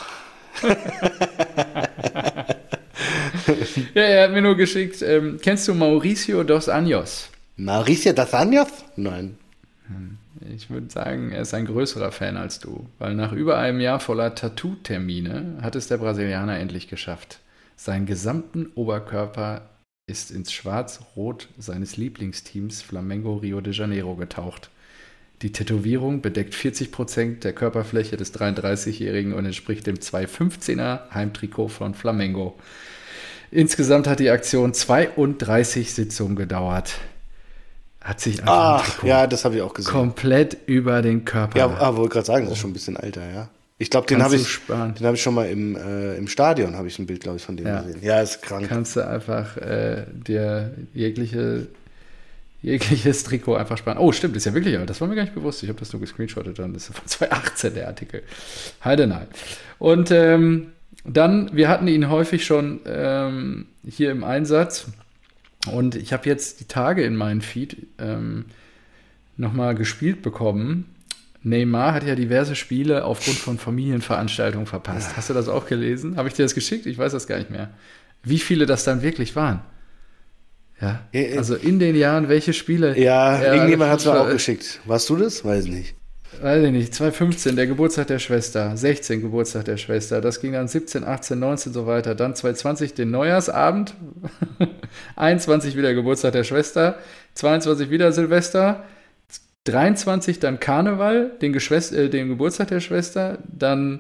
Ja, er hat mir nur geschickt, kennst du Mauricio dos Anjos? Mauricio dos Anjos? Nein. Ich würde sagen, er ist ein größerer Fan als du, weil nach über einem Jahr voller Tattoo-Termine hat es der Brasilianer endlich geschafft. Seinen gesamten Oberkörper ist ins Schwarz-Rot seines Lieblingsteams Flamengo Rio de Janeiro getaucht. Die Tätowierung bedeckt 40% der Körperfläche des 33-Jährigen und entspricht dem 215er Heimtrikot von Flamengo. Insgesamt hat die Aktion 32 Sitzungen gedauert. Hat sich ja, das habe ich auch gesehen. Komplett über den Körper. Ja, aber wollte gerade sagen, das ist schon ein bisschen älter, ja. Ich glaube, den habe ich schon mal im Stadion, habe ich ein Bild, glaube ich, von dem gesehen. Ja, ist krank. Kannst du einfach dir jegliches Trikot einfach sparen. Oh, stimmt, ist ja wirklich alt. Das war mir gar nicht bewusst. Ich habe das nur gescreenshottet. Dann ist von 2018 der Artikel. Heidenheim. Und dann, wir hatten ihn häufig schon hier im Einsatz. Und ich habe jetzt die Tage in meinen Feed nochmal gespielt bekommen. Neymar hat ja diverse Spiele aufgrund von Familienveranstaltungen verpasst. Hast du das auch gelesen? Habe ich dir das geschickt? Ich weiß das gar nicht mehr. Wie viele das dann wirklich waren? Ja, also in den Jahren, welche Spiele? Ja, irgendjemand hat es mir auch geschickt. Warst du das? Weiß ich nicht. Weiß ich nicht. 2015, der Geburtstag der Schwester. 16, Geburtstag der Schwester. Das ging dann 17, 18, 19 so weiter. Dann 2020 den Neujahrsabend. 21 wieder Geburtstag der Schwester. 22 wieder Silvester. 23 dann Karneval, den Geburtstag der Schwester. Dann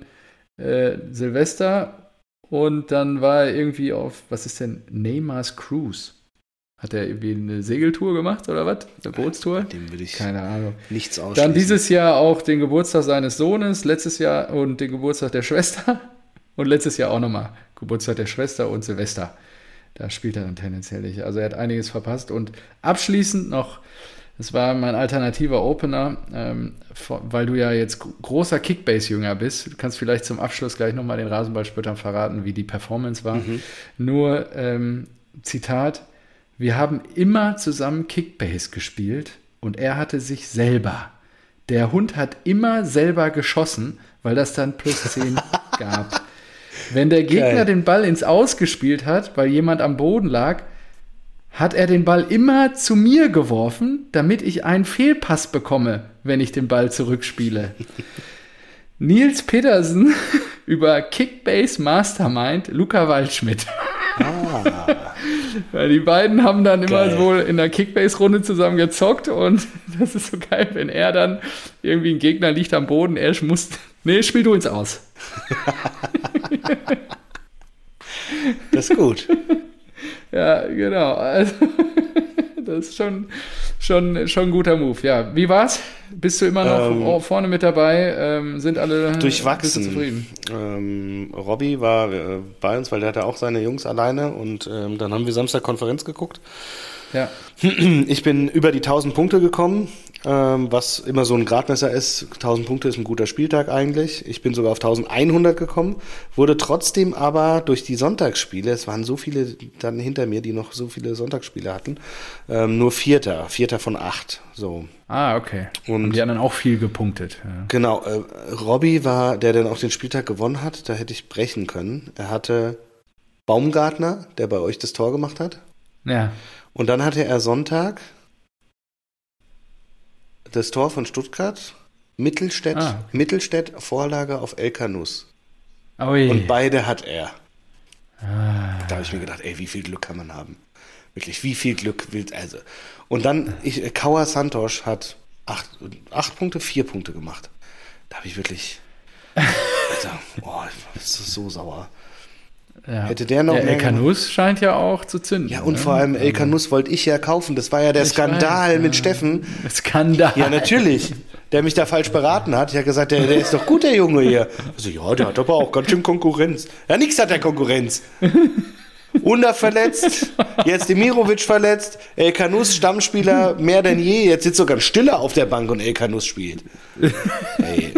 Silvester. Und dann war er irgendwie auf, was ist denn, Neymars Cruise. Hat er irgendwie eine Segeltour gemacht oder was? Eine Bootstour? Dem will ich keine Ahnung. Nichts ausschließen. Dann dieses Jahr auch den Geburtstag seines Sohnes, letztes Jahr und den Geburtstag der Schwester und letztes Jahr auch nochmal Geburtstag der Schwester und Silvester. Da spielt er dann tendenziell nicht. Also er hat einiges verpasst. Und abschließend noch, das war mein alternativer Opener, weil du ja jetzt großer Kickbase-Jünger bist. Du kannst vielleicht zum Abschluss gleich nochmal den Rasenballspöttern verraten, wie die Performance war. Nur, Zitat, wir haben immer zusammen Kickbase gespielt und er hatte sich selber. Der Hund hat immer selber geschossen, weil das dann +10 gab. Wenn der Gegner den Ball ins Aus gespielt hat, weil jemand am Boden lag, hat er den Ball immer zu mir geworfen, damit ich einen Fehlpass bekomme, wenn ich den Ball zurückspiele. Nils Petersen über Kickbase Mastermind, Luca Waldschmidt. Weil die beiden haben dann immer wohl in der Kickbase-Runde zusammen gezockt und das ist so geil, wenn er dann irgendwie ein Gegner liegt am Boden, er muss, nee, spiel du ins Aus. Das ist gut. Ja, genau. Also, das ist schon ein guter Move. Ja, wie war's? Bist du immer noch vorne mit dabei? Sind alle durchwachsen. Zufrieden? Robby war bei uns, weil der hatte auch seine Jungs alleine und dann haben wir Samstag Konferenz geguckt. Ja. Ich bin über die 1000 Punkte gekommen, was immer so ein Gradmesser ist. 1000 Punkte ist ein guter Spieltag eigentlich. Ich bin sogar auf 1100 gekommen, wurde trotzdem aber durch die Sonntagsspiele, es waren so viele dann hinter mir, die noch so viele Sonntagsspiele hatten, nur Vierter von 8. So. Ah, okay. Und haben die anderen auch viel gepunktet. Ja. Genau. Robby war, der dann auch den Spieltag gewonnen hat, da hätte ich brechen können. Er hatte Baumgartner, der bei euch das Tor gemacht hat. Ja. Und dann hatte er Sonntag das Tor von Stuttgart, Mittelstädt, Vorlage auf El Canus. Ui. Und beide hat er. Da habe ich mir gedacht, ey, wie viel Glück kann man haben? Wirklich, wie viel Glück will also. Und dann, Kaua Santos hat 8 Punkte, 4 Punkte gemacht. Da habe ich wirklich, das ist so sauer. Ja. Hätte der noch El Canus scheint ja auch zu zünden. Ja, und vor allem El Canus wollte ich ja kaufen. Das war ja der Skandal mit Steffen. Skandal. Ja, natürlich. Der mich da falsch beraten hat. Ich habe gesagt, der ist doch gut, der Junge hier. Also, ja, der hat aber auch ganz schön Konkurrenz. Ja, nix hat der Konkurrenz. Under verletzt, jetzt Demirovic verletzt, El Canus Stammspieler mehr denn je. Jetzt sitzt sogar Stiller auf der Bank und El Canus spielt. Ey.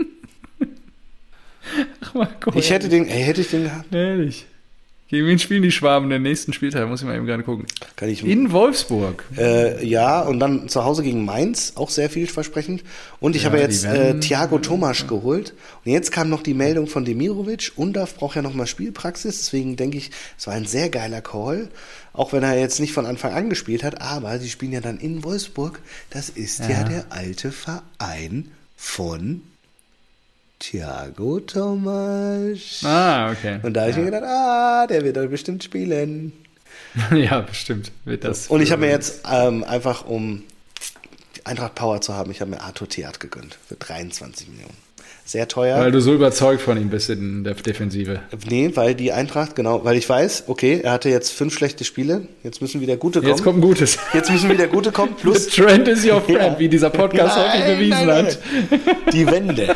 Ach, Marco, hätte ich den gehabt. Ehrlich. Gegen wen spielen die Schwaben den nächsten Spieltag? Muss ich mal eben gerade gucken. In Wolfsburg. Ja, und dann zu Hause gegen Mainz, auch sehr vielversprechend. Und ich habe jetzt Thiago Tomasch geholt. Und jetzt kam noch die Meldung von Demirovic. Undav braucht ja nochmal Spielpraxis. Deswegen denke ich, es war ein sehr geiler Call. Auch wenn er jetzt nicht von Anfang an gespielt hat. Aber sie spielen ja dann in Wolfsburg. Das ist ja der alte Verein von Thiago Tomasch. Okay. Und da habe ich mir gedacht, der wird doch bestimmt spielen. Ja, bestimmt wird das. Und ich habe mir jetzt einfach, um die Eintracht Power zu haben, ich habe mir Arthur Theat gegönnt für 23 Millionen. Sehr teuer. Weil du so überzeugt von ihm bist in der Defensive. Nee, weil die Eintracht, genau, weil ich weiß, okay, er hatte jetzt 5 schlechte Spiele, jetzt müssen wieder gute kommen. Jetzt kommt ein gutes. Jetzt müssen wieder gute kommen, plus... The trend is your friend, wie dieser Podcast heute bewiesen hat. Die Wende.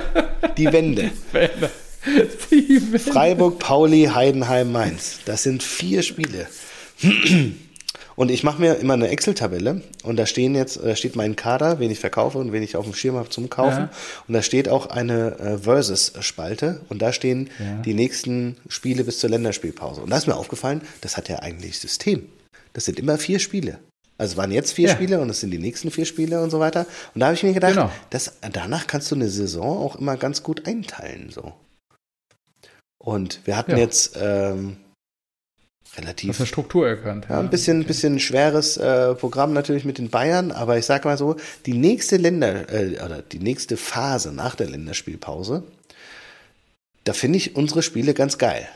Freiburg, Pauli, Heidenheim, Mainz. Das sind 4 Spiele. Und ich mache mir immer eine Excel-Tabelle und da steht mein Kader, wen ich verkaufe und wen ich auf dem Schirm habe zum Kaufen. Ja. Und da steht auch eine Versus-Spalte und da stehen die nächsten Spiele bis zur Länderspielpause. Und da ist mir aufgefallen, das hat ja eigentlich System. Das sind immer 4 Spiele. Also es waren jetzt 4 Spiele und es sind die nächsten 4 Spiele und so weiter. Und da habe ich mir gedacht, danach kannst du eine Saison auch immer ganz gut einteilen. So. Und wir hatten jetzt relativ... Hast eine Struktur erkannt. Ja, ein bisschen schweres Programm natürlich mit den Bayern, aber ich sag mal so, die nächste die nächste Phase nach der Länderspielpause, da finde ich unsere Spiele ganz geil.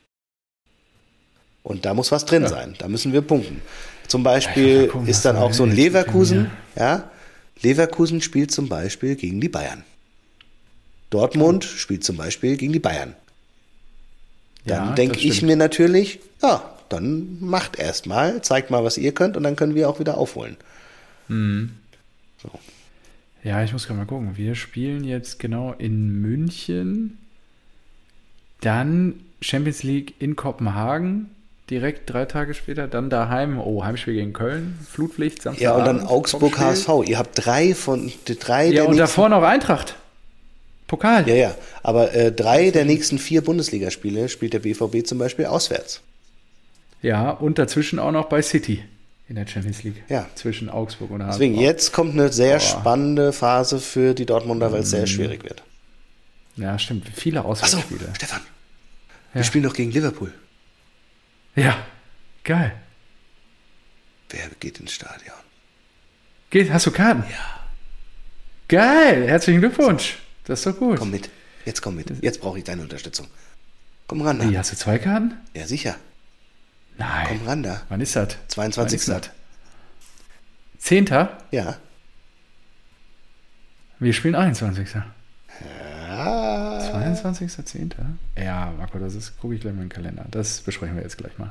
Und da muss was drin sein. Da müssen wir punkten. Zum Beispiel ist dann auch so ein Leverkusen. Ja, Leverkusen spielt zum Beispiel gegen die Bayern. Dortmund spielt zum Beispiel gegen die Bayern. Dann denke ich mir natürlich, dann macht erst mal, zeigt mal, was ihr könnt und dann können wir auch wieder aufholen. Mhm. So. Ja, ich muss gerade mal gucken. Wir spielen jetzt genau in München, dann Champions League in Kopenhagen, direkt 3 Tage später, dann daheim, Heimspiel gegen Köln, Flutlicht, Samstag. Ja, und dann Augsburg, HSV. Ihr habt 3 von 3 Ja, und davor noch Eintracht. Pokal. Ja, aber 3 der nächsten 4 Bundesligaspiele spielt der BVB zum Beispiel auswärts. Ja, und dazwischen auch noch bei City in der Champions League. Ja. Zwischen Augsburg und HSV. Deswegen, jetzt kommt eine sehr spannende Phase für die Dortmunder, weil es sehr schwierig wird. Ja, stimmt. Viele Auswärtsspiele. Achso, Stefan. Wir spielen doch gegen Liverpool. Ja, geil. Wer geht ins Stadion? Hast du Karten? Ja. Geil, herzlichen Glückwunsch. So. Das ist doch gut. Komm mit. Jetzt brauche ich deine Unterstützung. Komm ran da. Wie, hast du 2 Karten? Ja, sicher. Nein. Komm ran da. Wann ist das? 22. 10. Ja. Wir spielen 21. Ja. 22.10. Ja, Marco, gucke ich gleich mal in den Kalender. Das besprechen wir jetzt gleich mal.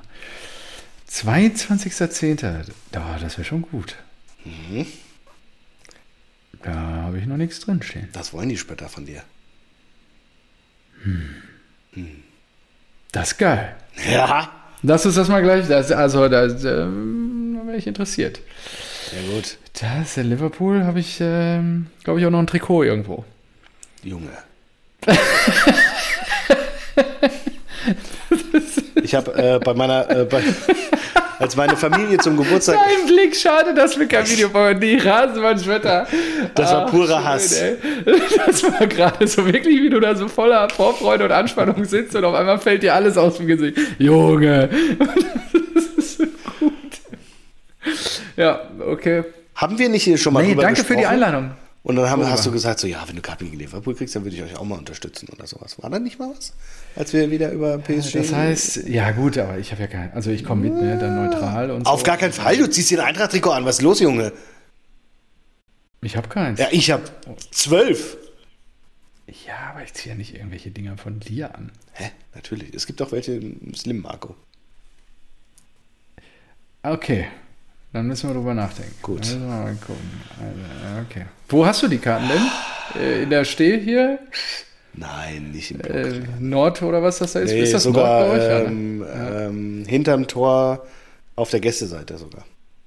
22.10. Das wäre schon gut. Mhm. Da habe ich noch nichts drinstehen. Das wollen die Spötter von dir. Das ist geil. Ja. Lass uns das mal gleich. Da wäre ich interessiert. Sehr gut. Das in Liverpool habe ich, glaube ich, auch noch ein Trikot irgendwo. Junge. Ich habe bei meiner... als meine Familie zum Geburtstag... Dein Blick, schade, dass wir kein Video brauchen. Die Rasenbannschwetter. Das war purer Hass. Ey. Das war gerade so wirklich, wie du da so voller Vorfreude und Anspannung sitzt und auf einmal fällt dir alles aus dem Gesicht. Junge. Das ist so gut. Ja, okay. Haben wir nicht hier schon mal drüber danke gesprochen? für die Einladung. Und dann hast du gesagt, so, ja, wenn du Karten gegen Liverpool kriegst, dann würde ich euch auch mal unterstützen oder sowas. War da nicht mal was? Als wir wieder über PSG... Das heißt, ja gut, aber ich habe ja keinen... Also ich komme mit, ne, dann neutral und Auf so. gar keinen Fall, du ziehst dir ein Eintracht-Trikot an. Was ist los, Junge? Ich habe keins. Ja, ich habe 12. Ja, aber ich ziehe ja nicht irgendwelche Dinger von dir an. Hä? Natürlich. Es gibt auch welche im Slim, Marco. Okay. Dann müssen wir drüber nachdenken. Gut. Dann müssen wir mal gucken. Also, okay. Wo hast du die Karten denn? In der Steh hier? Nein, nicht im Block. Nord oder was das da ist? Nee, ist das sogar Nord bei euch? hinterm Tor auf der Gästeseite sogar.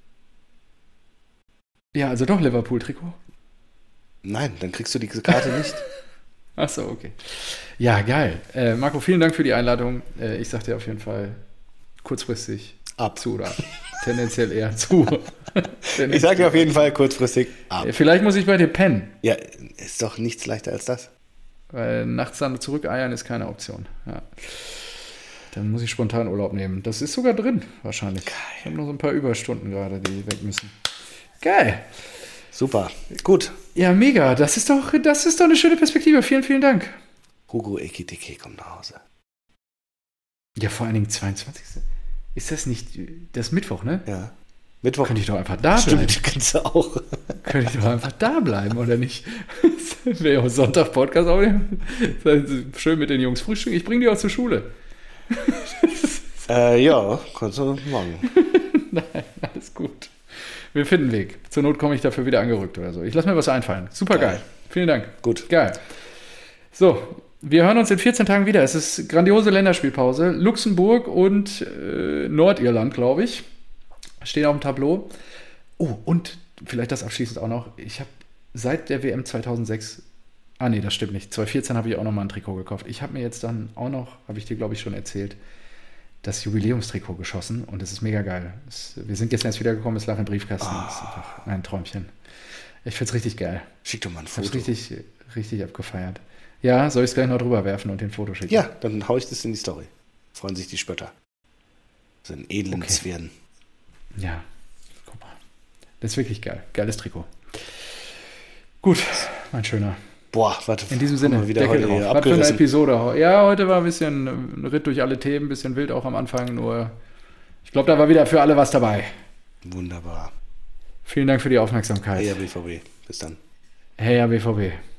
Ja, also doch Liverpool-Trikot. Nein, dann kriegst du diese Karte nicht. Ach so, okay. Ja, geil. Marco, vielen Dank für die Einladung. Ich sag dir auf jeden Fall kurzfristig zu oder tendenziell eher zu. Ich sag dir auf jeden Fall kurzfristig ab. Vielleicht muss ich bei dir pennen. Ja, ist doch nichts leichter als das. Weil nachts dann zurückeiern ist keine Option. Ja. Dann muss ich spontan Urlaub nehmen. Das ist sogar drin, wahrscheinlich. Geil. Ich habe noch so ein paar Überstunden gerade, die weg müssen. Geil. Super. Gut. Ja, mega. Das ist doch eine schöne Perspektive. Vielen, vielen Dank. Hugo Ekitike kommt nach Hause. Ja, vor allen Dingen 22. Ist das nicht das Mittwoch, ne? Ja. Mittwoch. Könnte ich doch einfach da bleiben. Stimmt, kannst du auch. Könnte ich doch einfach da bleiben, oder nicht? Wäre ja auch Sonntag Podcast aufnehmen. Schön mit den Jungs frühstücken. Ich bringe die auch zur Schule. Ja, kannst du machen. Nein, alles gut. Wir finden einen Weg. Zur Not komme ich dafür wieder angerückt oder so. Ich lasse mir was einfallen. Super geil. Vielen Dank. Gut. Geil. So, wir hören uns in 14 Tagen wieder. Es ist grandiose Länderspielpause. Luxemburg und Nordirland, glaube ich, stehen auf dem Tableau. Oh, und vielleicht das abschließend auch noch. Ich habe seit der WM 2006... nee, das stimmt nicht. 2014 habe ich auch noch mal ein Trikot gekauft. Ich habe mir jetzt dann auch noch, habe ich dir, glaube ich, schon erzählt, das Jubiläumstrikot geschossen und es ist mega geil. Wir sind gestern erst wiedergekommen, es lag im Briefkasten. Das ist einfach ein Träumchen. Ich finde es richtig geil. Schick doch mal ein Ich Foto. habe es richtig abgefeiert. Ja, soll ich es gleich noch drüber werfen und den Foto schicken? Ja, dann haue ich das in die Story. Freuen sich die Spötter. So einen edlen Zwirn. Ja, guck mal. Das ist wirklich geil. Geiles Trikot. Gut, mein Schöner. Boah, warte. In diesem Sinne, wieder Deckel heute drauf. Was für eine Episode. Ja, heute war ein bisschen ein Ritt durch alle Themen, ein bisschen wild auch am Anfang, nur ich glaube, da war wieder für alle was dabei. Wunderbar. Vielen Dank für die Aufmerksamkeit. Hey, BVB. Bis dann. Hey, BVB.